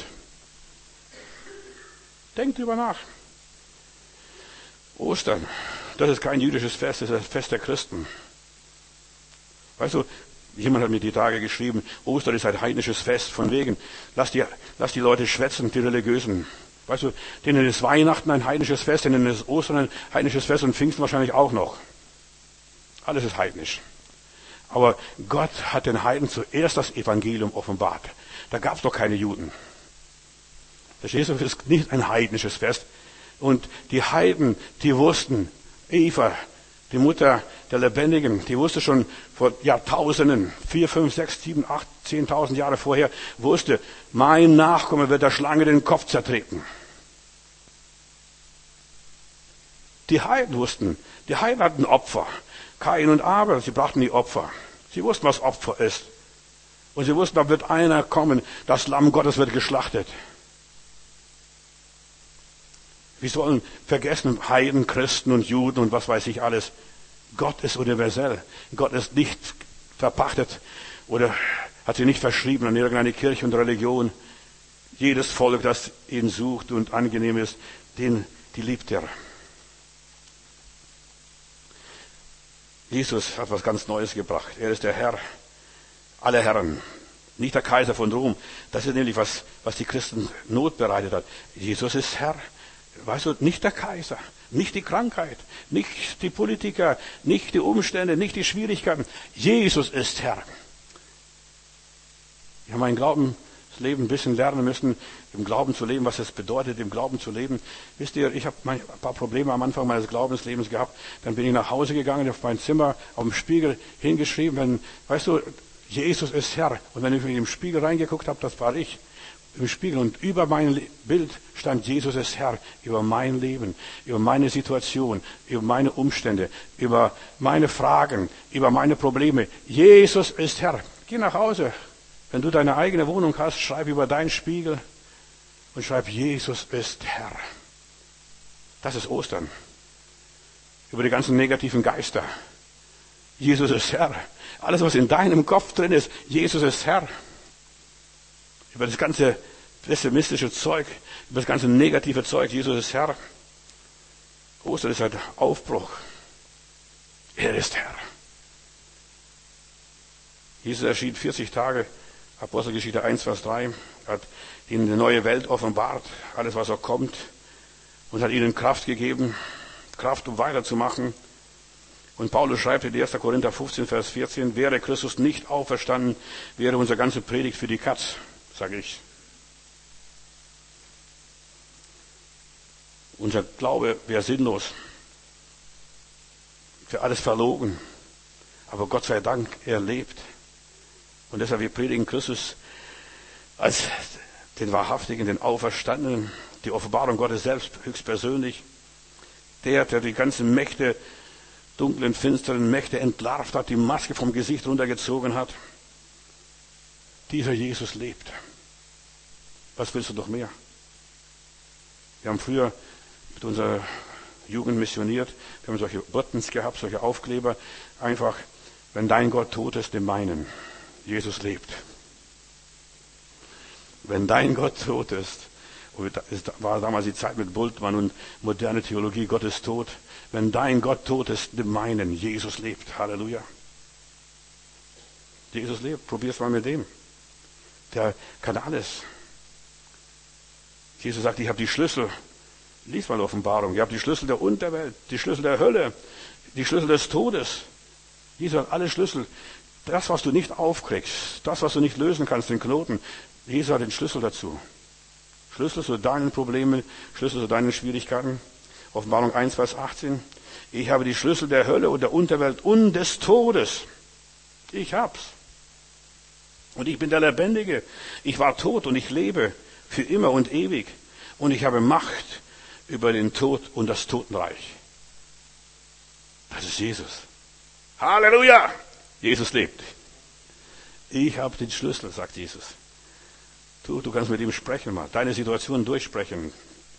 Denk drüber nach. Ostern, das ist kein jüdisches Fest, das ist das Fest der Christen. Weißt du, jemand hat mir die Tage geschrieben, Ostern ist ein heidnisches Fest, von wegen, lass die Leute schwätzen, die Religiösen. Weißt du, denen ist Weihnachten ein heidnisches Fest, denen ist Ostern ein heidnisches Fest und Pfingsten wahrscheinlich auch noch. Alles ist heidnisch. Aber Gott hat den Heiden zuerst das Evangelium offenbart. Da gab es doch keine Juden. Verstehst du, das ist nicht ein heidnisches Fest. Und die Heiden, die wussten, Eva, die Mutter der Lebendigen, die wusste schon vor Jahrtausenden, 4, 5, 6, 7, 8, 10.000 Jahre vorher, wusste, mein Nachkomme wird der Schlange den Kopf zertreten. Die Heiden wussten, die Heiden hatten Opfer. Kain und Abel, sie brachten die Opfer. Sie wussten, was Opfer ist. Und sie wussten, da wird einer kommen, das Lamm Gottes wird geschlachtet. Wir sollen vergessen, Heiden, Christen und Juden und was weiß ich alles. Gott ist universell. Gott ist nicht verpachtet oder hat sich nicht verschrieben an irgendeine Kirche und Religion. Jedes Volk, das ihn sucht und angenehm ist, die liebt er. Jesus hat was ganz Neues gebracht. Er ist der Herr aller Herren. Nicht der Kaiser von Rom. Das ist nämlich was die Christen Not bereitet hat. Jesus ist Herr. Weißt du, nicht der Kaiser, nicht die Krankheit, nicht die Politiker, nicht die Umstände, nicht die Schwierigkeiten. Jesus ist Herr. Ich habe mein Glaubensleben ein bisschen lernen müssen, im Glauben zu leben, was es bedeutet, im Glauben zu leben. Wisst ihr, ich habe ein paar Probleme am Anfang meines Glaubenslebens gehabt. Dann bin ich nach Hause gegangen, auf mein Zimmer, auf dem Spiegel hingeschrieben, weißt du, Jesus ist Herr. Und wenn ich in den Spiegel reingeguckt habe, das war ich. Im Spiegel und über mein Bild stand Jesus ist Herr, über mein Leben, über meine Situation, über meine Umstände, über meine Fragen, über meine Probleme. Jesus ist Herr. Geh nach Hause. Wenn du deine eigene Wohnung hast, schreib über deinen Spiegel und schreib Jesus ist Herr. Das ist Ostern. Über die ganzen negativen Geister. Jesus ist Herr. Alles, was in deinem Kopf drin ist, Jesus ist Herr. Über das ganze pessimistische Zeug, über das ganze negative Zeug, Jesus ist Herr. Ostern ist ein Aufbruch. Er ist Herr. Jesus erschien 40 Tage, Apostelgeschichte 1, Vers 3, hat ihnen eine neue Welt offenbart, alles was auch kommt, und hat ihnen Kraft gegeben, Kraft, um weiterzumachen. Und Paulus schreibt in 1. Korinther 15, Vers 14, wäre Christus nicht auferstanden, wäre unsere ganze Predigt für die Katz. Sage ich. Unser Glaube wäre sinnlos. Für alles verlogen. Aber Gott sei Dank, er lebt. Und deshalb, wir predigen Christus als den Wahrhaftigen, den Auferstandenen, die Offenbarung Gottes selbst höchstpersönlich. Der die ganzen Mächte, dunklen, finsteren Mächte entlarvt hat, die Maske vom Gesicht runtergezogen hat. Dieser Jesus lebt. Was willst du noch mehr? Wir haben früher mit unserer Jugend missioniert. Wir haben solche Buttons gehabt, solche Aufkleber. Einfach, wenn dein Gott tot ist, nimm meinen. Jesus lebt. Wenn dein Gott tot ist, und es war damals die Zeit mit Bultmann und moderne Theologie, Gott ist tot. Wenn dein Gott tot ist, nimm meinen. Jesus lebt. Halleluja. Jesus lebt. Probier's mal mit dem. Der kann alles. Jesus sagt, ich habe die Schlüssel. Lies mal Offenbarung. Ich habe die Schlüssel der Unterwelt, die Schlüssel der Hölle, die Schlüssel des Todes. Jesus hat alle Schlüssel. Das, was du nicht aufkriegst, das, was du nicht lösen kannst, den Knoten. Jesus hat den Schlüssel dazu. Schlüssel zu deinen Problemen, Schlüssel zu deinen Schwierigkeiten. Offenbarung 1, Vers 18. Ich habe die Schlüssel der Hölle und der Unterwelt und des Todes. Ich hab's. Und ich bin der Lebendige. Ich war tot und ich lebe für immer und ewig. Und ich habe Macht über den Tod und das Totenreich. Das ist Jesus. Halleluja! Jesus lebt. Ich habe den Schlüssel, sagt Jesus. Du kannst mit ihm sprechen mal, deine Situation durchsprechen.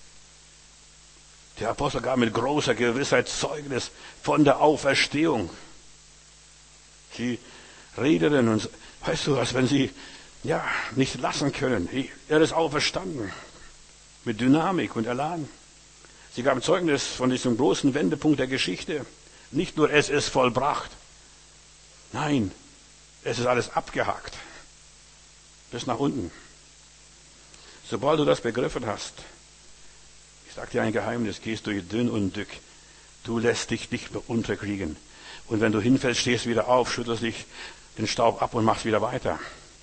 Der Apostel gab mit großer Gewissheit Zeugnis von der Auferstehung. Sie redeten und, weißt du, als wenn sie, nicht lassen können. Er ist auferstanden. Mit Dynamik und Elan. Sie gaben Zeugnis von diesem großen Wendepunkt der Geschichte. Nicht nur, es ist vollbracht. Nein, es ist alles abgehakt. Bis nach unten. Sobald du das begriffen hast, ich sage dir ein Geheimnis, gehst durch dünn und dick. Du lässt dich nicht mehr unterkriegen. Und wenn du hinfällst, stehst wieder auf, schüttelst dich den Staub ab und machst wieder weiter.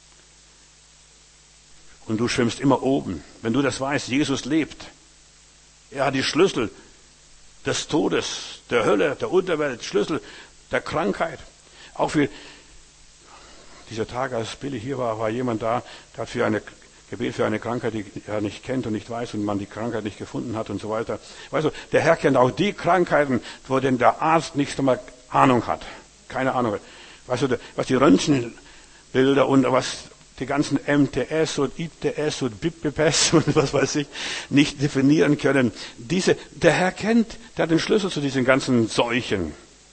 Und du schwimmst immer oben. Wenn du das weißt, Jesus lebt. Er hat die Schlüssel des Todes, der Hölle, der Unterwelt, Schlüssel der Krankheit. Auch für dieser Tag, als Billy hier war jemand da, der hat Gebet für eine Krankheit, die er nicht kennt und nicht weiß und man die Krankheit nicht gefunden hat und so weiter. Weißt du, der Herr kennt auch die Krankheiten, wo denn der Arzt nicht einmal Ahnung hat. Keine Ahnung hat. Weißt du, was die Röntgenbilder und was die ganzen MTS und ITS und BIPS und was weiß ich nicht definieren können. Der Herr kennt, der hat den Schlüssel zu diesen ganzen Seuchen.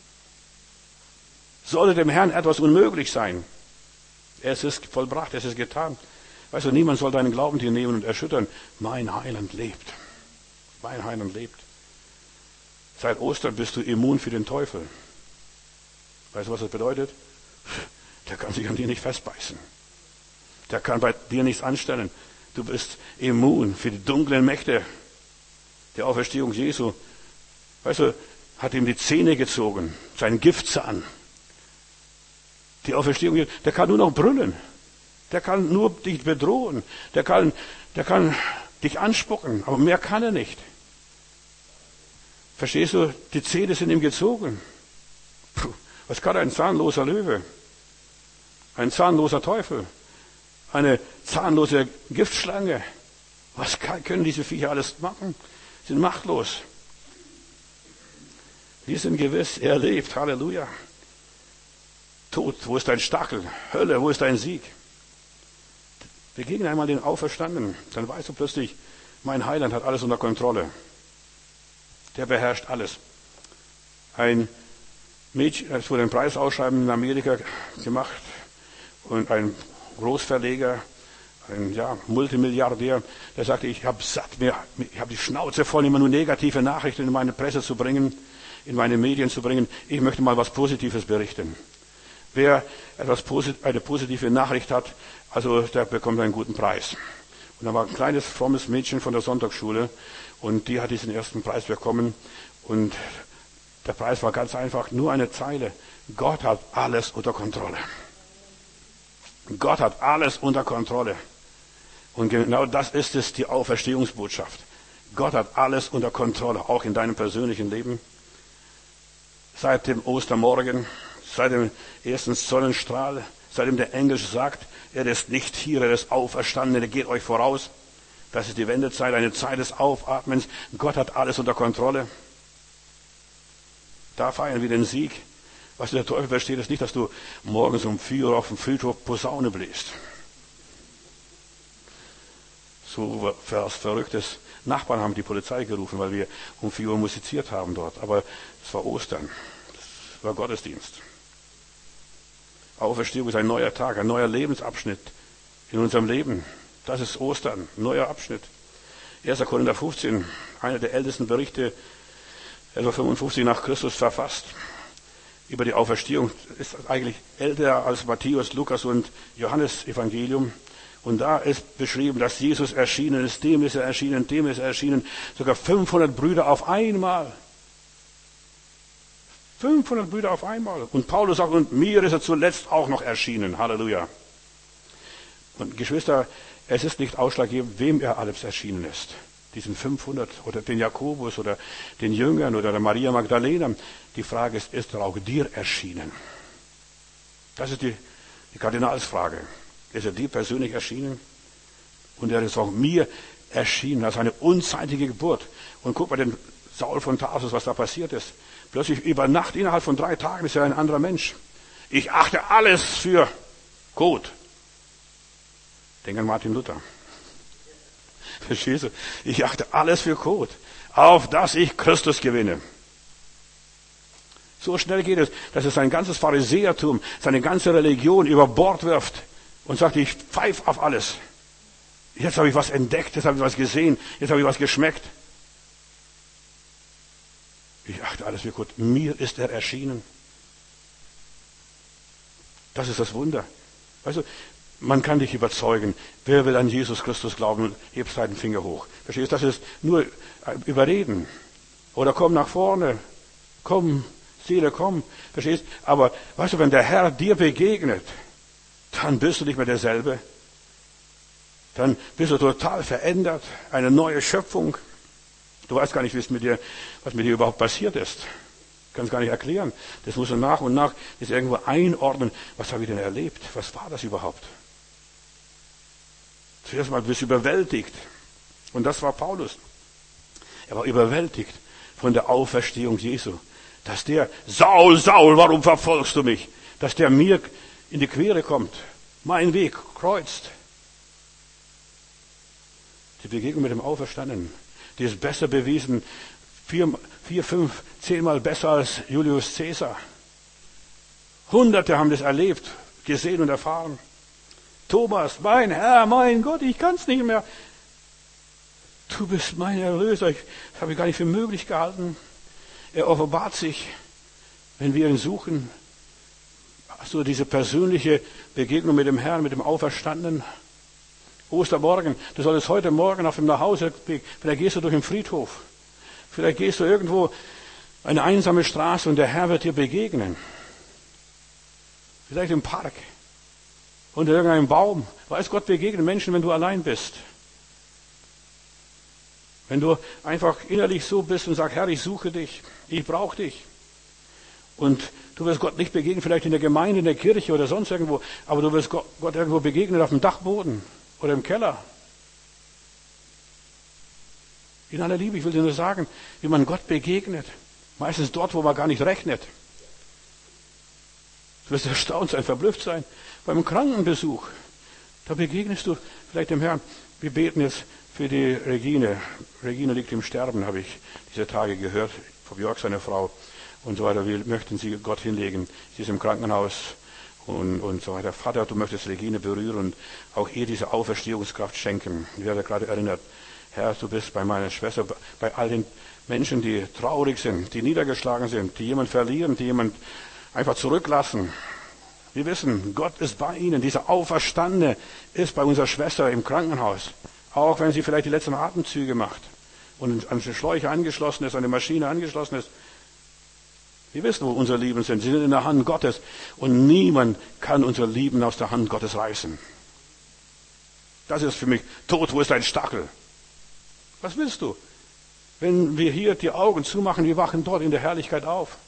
Sollte dem Herrn etwas unmöglich sein? Es ist vollbracht, es ist getan. Weißt du, niemand soll deinen Glauben dir nehmen und erschüttern. Mein Heiland lebt. Mein Heiland lebt. Seit Ostern bist du immun für den Teufel. Weißt du, was das bedeutet? Der kann sich an dir nicht festbeißen. Der kann bei dir nichts anstellen. Du bist immun für die dunklen Mächte der Auferstehung Jesu. Weißt du, hat ihm die Zähne gezogen, seinen Giftzahn. Die Auferstehung, der kann nur noch brüllen. Der kann nur dich bedrohen. Der kann dich anspucken, aber mehr kann er nicht. Verstehst du? Die Zähne sind ihm gezogen. Puh, was kann ein zahnloser Löwe? Ein zahnloser Teufel? Eine zahnlose Giftschlange? Was können diese Viecher alles machen? Sie sind machtlos. Wir sind gewiss, er lebt. Halleluja. Tod, wo ist dein Stachel? Hölle, wo ist dein Sieg? Begegne einmal den Auferstandenen, dann weißt du plötzlich, mein Heiland hat alles unter Kontrolle. Der beherrscht alles. Ein Mädchen, es wurde ein Preisausschreiben in Amerika gemacht und ein Großverleger, ein Multimilliardär, der sagte, ich habe die Schnauze voll, immer nur negative Nachrichten in meine Presse zu bringen, in meine Medien zu bringen. Ich möchte mal was Positives berichten. Wer eine positive Nachricht hat, also der bekommt einen guten Preis. Und da war ein kleines, frommes Mädchen von der Sonntagsschule und die hat diesen ersten Preis bekommen. Und der Preis war ganz einfach, nur eine Zeile. Gott hat alles unter Kontrolle. Gott hat alles unter Kontrolle. Und genau das ist es, die Auferstehungsbotschaft. Gott hat alles unter Kontrolle, auch in deinem persönlichen Leben. Seit dem Ostermorgen, seit dem ersten Sonnenstrahl, seitdem der Engel sagt, er ist nicht hier, er ist auferstanden, er geht euch voraus. Das ist die Wendezeit, eine Zeit des Aufatmens. Gott hat alles unter Kontrolle. Da feiern wir den Sieg. Was der Teufel versteht, ist nicht, dass du morgens um 4 Uhr auf dem Friedhof Posaune bläst. So was Verrücktes. Nachbarn haben die Polizei gerufen, weil wir um 4 Uhr musiziert haben dort. Aber es war Ostern. Das war Gottesdienst. Auferstehung ist ein neuer Tag, ein neuer Lebensabschnitt in unserem Leben. Das ist Ostern, ein neuer Abschnitt. 1. Korinther 15, einer der ältesten Berichte, etwa 55 nach Christus verfasst. Über die Auferstehung ist eigentlich älter als Matthäus, Lukas und Johannes Evangelium. Und da ist beschrieben, dass Jesus erschienen ist, dem ist er erschienen, dem ist er erschienen. Sogar 500 Brüder auf einmal. 500 Brüder auf einmal. Und Paulus sagt, und mir ist er zuletzt auch noch erschienen. Halleluja. Und Geschwister, es ist nicht ausschlaggebend, wem er alles erschienen ist. diesen 500 oder den Jakobus oder den Jüngern oder der Maria Magdalena. Die Frage ist er auch dir erschienen? Das ist die Kardinalsfrage. Ist er dir persönlich erschienen? Und er ist auch mir erschienen als eine unzeitige Geburt. Und guck mal den Saul von Tarsus, was da passiert ist. Plötzlich über Nacht, innerhalb von 3 Tagen ist er ein anderer Mensch. Ich achte alles für gut. Denk an Martin Luther. Verstehst du? Ich achte alles für gut, auf dass ich Christus gewinne. So schnell geht es, dass er sein ganzes Pharisäertum, seine ganze Religion über Bord wirft und sagt, ich pfeife auf alles. Jetzt habe ich was entdeckt, jetzt habe ich was gesehen, jetzt habe ich was geschmeckt. Ich achte alles für gut. Mir ist er erschienen. Das ist das Wunder. Weißt du, man kann dich überzeugen. Wer will an Jesus Christus glauben, hebt seinen Finger hoch. Verstehst du? Das ist nur überreden. Oder komm nach vorne. Komm, Seele, komm. Verstehst du? Aber weißt du, wenn der Herr dir begegnet, dann bist du nicht mehr derselbe. Dann bist du total verändert. Eine neue Schöpfung. Du weißt gar nicht, was mit dir überhaupt passiert ist. Du kannst gar nicht erklären. Das musst du nach und nach jetzt irgendwo einordnen. Was habe ich denn erlebt? Was war das überhaupt? Zuerst mal bist du überwältigt. Und das war Paulus. Er war überwältigt von der Auferstehung Jesu. Dass der, Saul, Saul, warum verfolgst du mich? Dass der mir in die Quere kommt. Mein Weg kreuzt. Die Begegnung mit dem Auferstandenen, die ist besser bewiesen. 4, 5, 10 Mal besser als Julius Caesar. Hunderte haben das erlebt, gesehen und erfahren. Thomas, mein Herr, mein Gott, ich kann es nicht mehr. Du bist mein Erlöser. Das habe ich gar nicht für möglich gehalten. Er offenbart sich, wenn wir ihn suchen. So diese persönliche Begegnung mit dem Herrn, mit dem Auferstandenen. Ostermorgen, du solltest heute Morgen auf dem Nachhauseweg, vielleicht gehst du durch den Friedhof. Vielleicht gehst du irgendwo eine einsame Straße und der Herr wird dir begegnen. Vielleicht im Park, unter irgendeinem Baum. Weiß Gott begegnet Menschen, wenn du allein bist. Wenn du einfach innerlich so bist und sagst, Herr, ich suche dich, ich brauche dich. Und du wirst Gott nicht begegnen, vielleicht in der Gemeinde, in der Kirche oder sonst irgendwo, aber du wirst Gott irgendwo begegnen auf dem Dachboden oder im Keller. In aller Liebe, ich will dir nur sagen, wie man Gott begegnet. Meistens dort, wo man gar nicht rechnet. Du wirst erstaunt sein, verblüfft sein. Beim Krankenbesuch, da begegnest du vielleicht dem Herrn. Wir beten jetzt für die Regine. Regine liegt im Sterben, habe ich diese Tage gehört, von Jörg, seiner Frau und so weiter. Wir möchten sie Gott hinlegen. Sie ist im Krankenhaus und so weiter. Vater, du möchtest Regine berühren und auch ihr diese Auferstehungskraft schenken. Ich werde gerade erinnert, Herr, du bist bei meiner Schwester, bei all den Menschen, die traurig sind, die niedergeschlagen sind, die jemand verlieren, die jemand einfach zurücklassen. Wir wissen, Gott ist bei ihnen. Dieser Auferstandene ist bei unserer Schwester im Krankenhaus. Auch wenn sie vielleicht die letzten Atemzüge macht und an die Schläuche angeschlossen ist, an die Maschine angeschlossen ist. Wir wissen, wo unsere Lieben sind. Sie sind in der Hand Gottes. Und niemand kann unsere Lieben aus der Hand Gottes reißen. Das ist für mich Tod, wo ist dein Stachel? Was willst du? Wenn wir hier die Augen zumachen, wir wachen dort in der Herrlichkeit auf.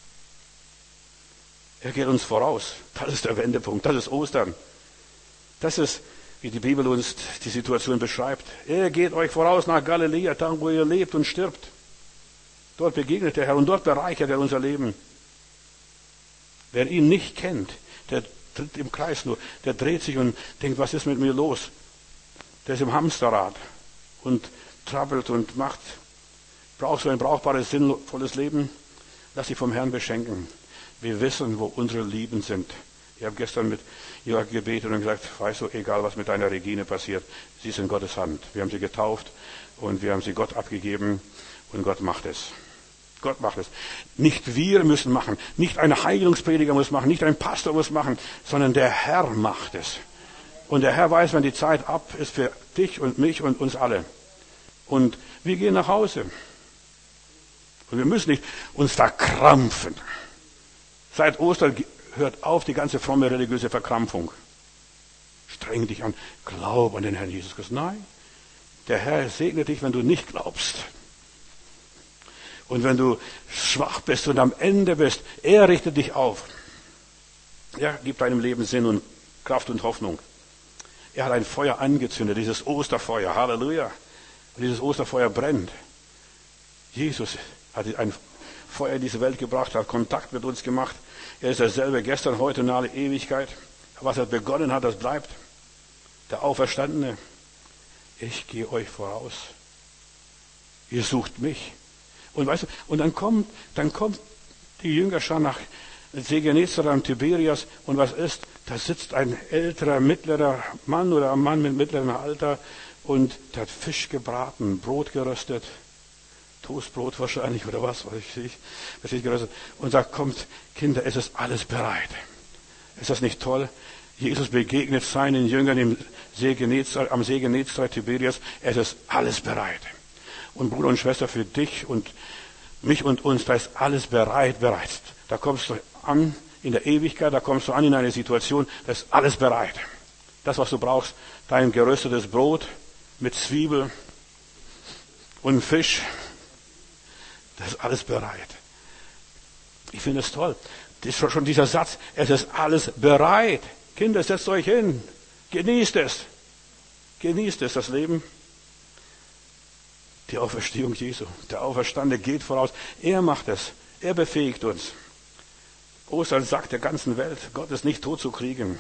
Er geht uns voraus. Das ist der Wendepunkt. Das ist Ostern. Das ist, wie die Bibel uns die Situation beschreibt. Er geht euch voraus nach Galiläa, da wo ihr lebt und stirbt. Dort begegnet der Herr und dort bereichert er unser Leben. Wer ihn nicht kennt, der tritt im Kreis nur. Der dreht sich und denkt, was ist mit mir los? Der ist im Hamsterrad und trappelt und braucht so ein brauchbares, sinnvolles Leben. Lass dich vom Herrn beschenken. Wir wissen, wo unsere Lieben sind. Ich habe gestern mit Jörg gebetet und gesagt, weißt du, egal was mit deiner Regine passiert, sie ist in Gottes Hand. Wir haben sie getauft und wir haben sie Gott abgegeben und Gott macht es. Gott macht es. Nicht wir müssen machen, nicht ein Heilungsprediger muss machen, nicht ein Pastor muss machen, sondern der Herr macht es. Und der Herr weiß, wenn die Zeit ab ist für dich und mich und uns alle. Und wir gehen nach Hause. Und wir müssen nicht uns verkrampfen. Seit Ostern hört auf die ganze fromme religiöse Verkrampfung. Streng dich an, glaub an den Herrn Jesus Christus. Nein, Der Herr segne dich, wenn du nicht glaubst. Und wenn du schwach bist und am Ende bist, er richtet dich auf. Er gibt deinem Leben Sinn und Kraft und Hoffnung. Er hat ein Feuer angezündet, dieses Osterfeuer. Halleluja. Und dieses Osterfeuer brennt. Jesus hat ein Feuer in diese Welt gebracht, hat Kontakt mit uns gemacht. Er ist derselbe gestern, heute und alle Ewigkeit. Was er begonnen hat, das bleibt. Der Auferstandene. Ich gehe euch voraus. Ihr sucht mich. Und weißt du, und dann kommt die Jüngerschar nach See Genezareth am Tiberias, und was ist? Da sitzt ein älterer, mittlerer Mann oder ein Mann mit mittlerem Alter und der hat Fisch gebraten, Brot geröstet, Toastbrot wahrscheinlich oder was weiß ich, geröstet, und sagt, kommt, Kinder, es ist alles bereit. Ist das nicht toll? Jesus begegnet seinen Jüngern am See Genezareth, Tiberias, es ist alles bereit. Und Bruder und Schwester, für dich und mich und uns, da ist alles bereit. Da kommst du an in der Ewigkeit, da kommst du an in eine Situation, da ist alles bereit. Das, was du brauchst, dein geröstetes Brot mit Zwiebel und Fisch, das ist alles bereit. Ich finde es toll. Das ist schon dieser Satz, es ist alles bereit. Kinder, setzt euch hin, genießt es, das Leben. Die Auferstehung Jesu, der Auferstandene geht voraus. Er macht es. Er befähigt uns. Ostern sagt der ganzen Welt, Gott ist nicht tot zu kriegen.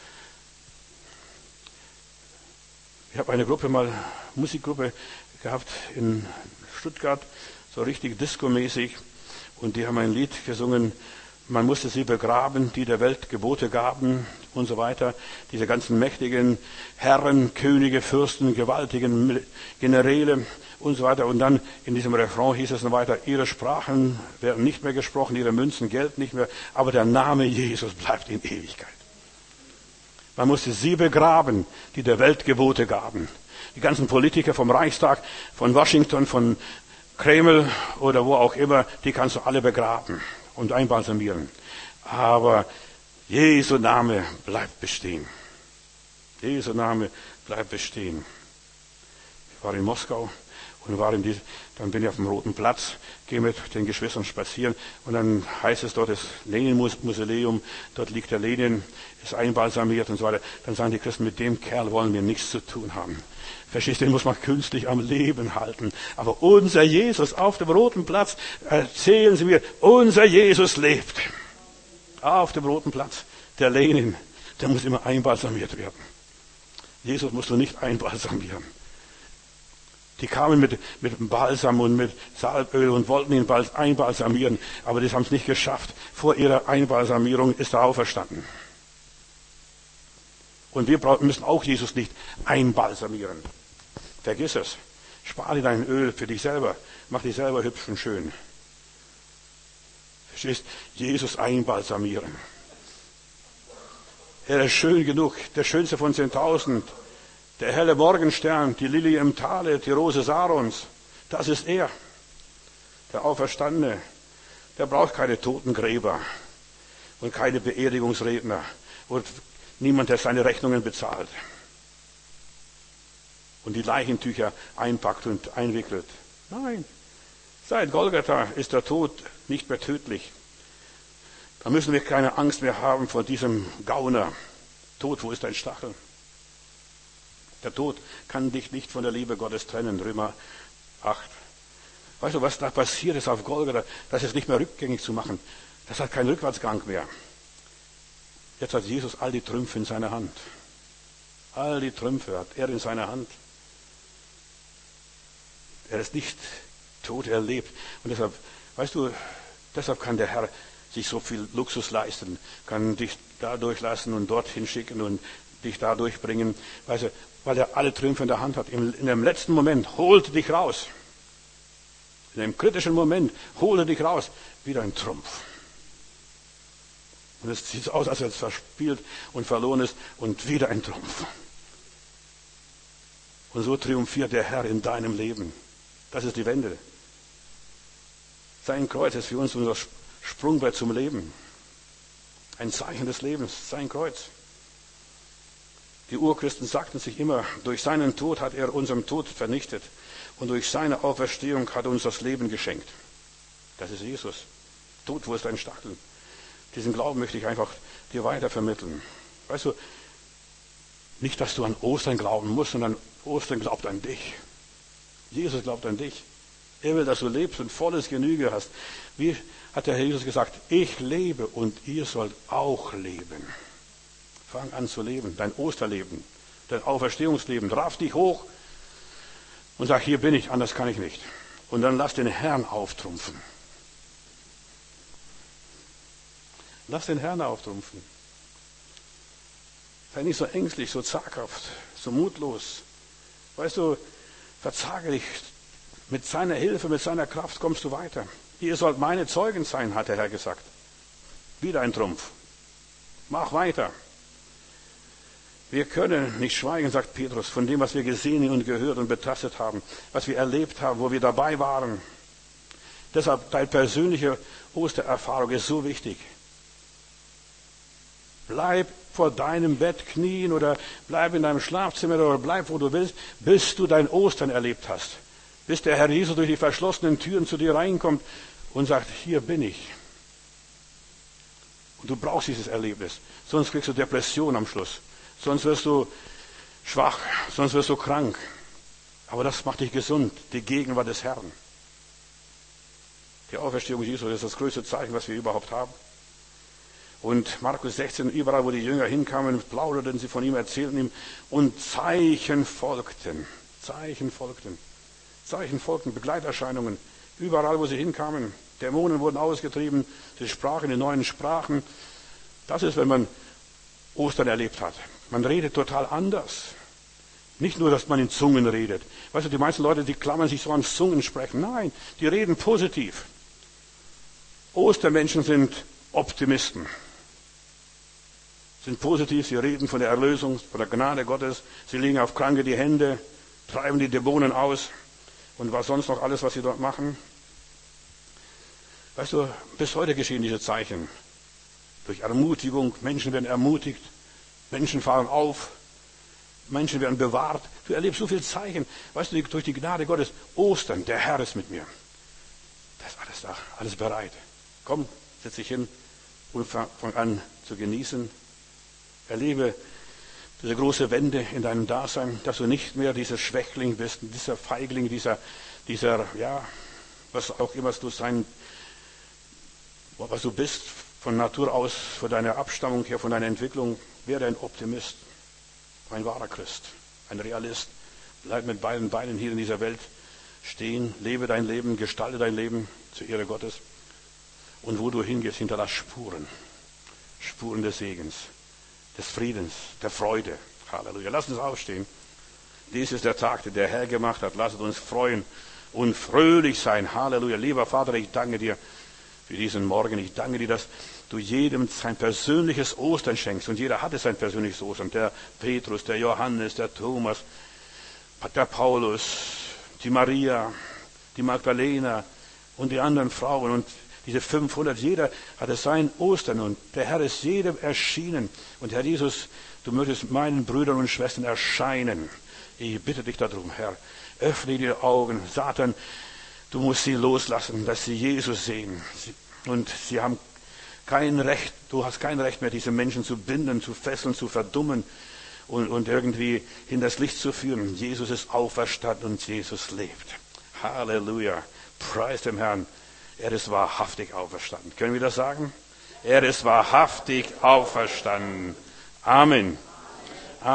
Ich habe eine Musikgruppe gehabt in Stuttgart, so richtig discomäßig. Und die haben ein Lied gesungen, man musste sie begraben, die der Welt Gebote gaben und so weiter. Diese ganzen mächtigen Herren, Könige, Fürsten, gewaltigen Generäle und so weiter. Und dann in diesem Refrain hieß es noch weiter, ihre Sprachen werden nicht mehr gesprochen, ihre Münzen gelten nicht mehr, aber der Name Jesus bleibt in Ewigkeit. Man musste sie begraben, die der Welt Gebote gaben. Die ganzen Politiker vom Reichstag, von Washington, von Kreml oder wo auch immer, die kannst du alle begraben und einbalsamieren. Aber Jesu Name bleibt bestehen. Jesu Name bleibt bestehen. Ich war in Moskau und dann bin ich auf dem Roten Platz, gehe mit den Geschwistern spazieren und dann heißt es dort, das Lenin-Mausoleum, dort liegt der Lenin, ist einbalsamiert und so weiter. Dann sagen die Christen, mit dem Kerl wollen wir nichts zu tun haben. Verstehst du, den muss man künstlich am Leben halten. Aber unser Jesus auf dem Roten Platz, erzählen Sie mir, unser Jesus lebt. Auf dem Roten Platz. Der Lenin, der muss immer einbalsamiert werden. Jesus musst du nicht einbalsamieren. Die kamen mit Balsam und mit Salböl und wollten ihn bald einbalsamieren, aber die haben es nicht geschafft. Vor ihrer Einbalsamierung ist er auferstanden. Und wir müssen auch Jesus nicht einbalsamieren. Vergiss es. Spar dir dein Öl für dich selber. Mach dich selber hübsch und schön. Verstehst? Jesus einbalsamieren. Er ist schön genug, der schönste von 10.000. Der helle Morgenstern, die Lilie im Tale, die Rose Sarons. Das ist er. Der Auferstandene. Der braucht keine Totengräber und keine Beerdigungsredner und niemand, der seine Rechnungen bezahlt und die Leichentücher einpackt und einwickelt. Nein, seit Golgatha ist der Tod nicht mehr tödlich. Da müssen wir keine Angst mehr haben vor diesem Gauner. Tod, wo ist dein Stachel? Der Tod kann dich nicht von der Liebe Gottes trennen, Römer 8. Weißt du, was da passiert ist auf Golgatha? Das ist nicht mehr rückgängig zu machen. Das hat keinen Rückwärtsgang mehr. Jetzt hat Jesus all die Trümpfe in seiner Hand. All die Trümpfe hat er in seiner Hand. Er ist nicht tot, er lebt. Und deshalb, weißt du, deshalb kann der Herr sich so viel Luxus leisten, kann dich da durchlassen und dorthin schicken und dich da durchbringen, weißt du, weil er alle Trümpfe in der Hand hat. In dem letzten Moment holt dich raus. In einem kritischen Moment holt er dich raus. Wieder ein Trumpf. Und es sieht aus, als er es verspielt und verloren ist und wieder ein Trumpf. Und so triumphiert der Herr in deinem Leben. Das ist die Wende. Sein Kreuz ist für uns unser Sprungbrett zum Leben. Ein Zeichen des Lebens, sein Kreuz. Die Urchristen sagten sich immer, durch seinen Tod hat er unseren Tod vernichtet und durch seine Auferstehung hat er uns das Leben geschenkt. Das ist Jesus. Tod, wo ist dein Stachel? Diesen Glauben möchte ich einfach dir weiter vermitteln. Weißt du, nicht, dass du an Ostern glauben musst, sondern Ostern glaubt an dich. Jesus glaubt an dich. Er will, dass du lebst und volles Genüge hast. Wie hat der Herr Jesus gesagt, ich lebe und ihr sollt auch leben. Fang an zu leben, dein Osterleben, dein Auferstehungsleben. Raff dich hoch und sag, hier bin ich, anders kann ich nicht. Und dann lass den Herrn auftrumpfen. Lass den Herrn auftrumpfen. Sei nicht so ängstlich, so zaghaft, so mutlos. Weißt du, verzage dich. Mit seiner Hilfe, mit seiner Kraft kommst du weiter. Ihr sollt meine Zeugen sein, hat der Herr gesagt. Wieder ein Trumpf. Mach weiter. Wir können nicht schweigen, sagt Petrus, von dem, was wir gesehen und gehört und betrachtet haben, was wir erlebt haben, wo wir dabei waren. Deshalb, deine persönliche Ostererfahrung ist so wichtig. Bleib vor deinem Bett knien oder bleib in deinem Schlafzimmer oder bleib, wo du willst, bis du dein Ostern erlebt hast. Bis der Herr Jesus durch die verschlossenen Türen zu dir reinkommt und sagt, hier bin ich. Und du brauchst dieses Erlebnis. Sonst kriegst du Depression am Schluss. Sonst wirst du schwach. Sonst wirst du krank. Aber das macht dich gesund. Die Gegenwart des Herrn. Die Auferstehung Jesu ist das größte Zeichen, was wir überhaupt haben. Und Markus 16, überall, wo die Jünger hinkamen, plauderten sie von ihm, erzählten ihm und Zeichen folgten. Zeichen folgten. Zeichen folgten, Begleiterscheinungen. Überall, wo sie hinkamen. Dämonen wurden ausgetrieben. Sie sprachen in neuen Sprachen. Das ist, wenn man Ostern erlebt hat. Man redet total anders. Nicht nur, dass man in Zungen redet. Weißt du, die meisten Leute, die klammern sich so an Zungen sprechen. Nein, die reden positiv. Ostermenschen sind Optimisten. Sind positiv, sie reden von der Erlösung, von der Gnade Gottes. Sie legen auf Kranke die Hände, treiben die Dämonen aus. Und was sonst noch alles, was sie dort machen. Weißt du, bis heute geschehen diese Zeichen. Durch Ermutigung, Menschen werden ermutigt, Menschen fahren auf, Menschen werden bewahrt. Du erlebst so viele Zeichen. Weißt du, durch die Gnade Gottes, Ostern, der Herr ist mit mir. Das ist alles da, alles bereit. Komm, setz dich hin und fang an zu genießen. Erlebe diese große Wende in deinem Dasein, dass du nicht mehr dieser Schwächling bist, dieser Feigling, dieser, ja, was auch immer du sein, was du bist, von Natur aus, von deiner Abstammung her, von deiner Entwicklung, werde ein Optimist, ein wahrer Christ, ein Realist. Bleib mit beiden Beinen hier in dieser Welt stehen, lebe dein Leben, gestalte dein Leben zur Ehre Gottes. Und wo du hingehst, hinterlass Spuren, Spuren des Segens, des Friedens, der Freude. Halleluja. Lass uns aufstehen. Dies ist der Tag, den der Herr gemacht hat. Lasst uns freuen und fröhlich sein. Halleluja. Lieber Vater, ich danke dir für diesen Morgen. Ich danke dir, dass du jedem sein persönliches Ostern schenkst. Und jeder hatte sein persönliches Ostern. Der Petrus, der Johannes, der Thomas, der Paulus, die Maria, die Magdalena und die anderen Frauen und diese 500, jeder hatte sein Ostern und der Herr ist jedem erschienen. Und Herr Jesus, du möchtest meinen Brüdern und Schwestern erscheinen. Ich bitte dich darum, Herr, öffne die Augen. Satan, du musst sie loslassen, dass sie Jesus sehen. Und sie haben kein Recht, du hast kein Recht mehr, diese Menschen zu binden, zu fesseln, zu verdummen und irgendwie in das Licht zu führen. Jesus ist auferstanden und Jesus lebt. Halleluja. Preis dem Herrn. Er ist wahrhaftig auferstanden. Können wir das sagen? Er ist wahrhaftig auferstanden. Amen.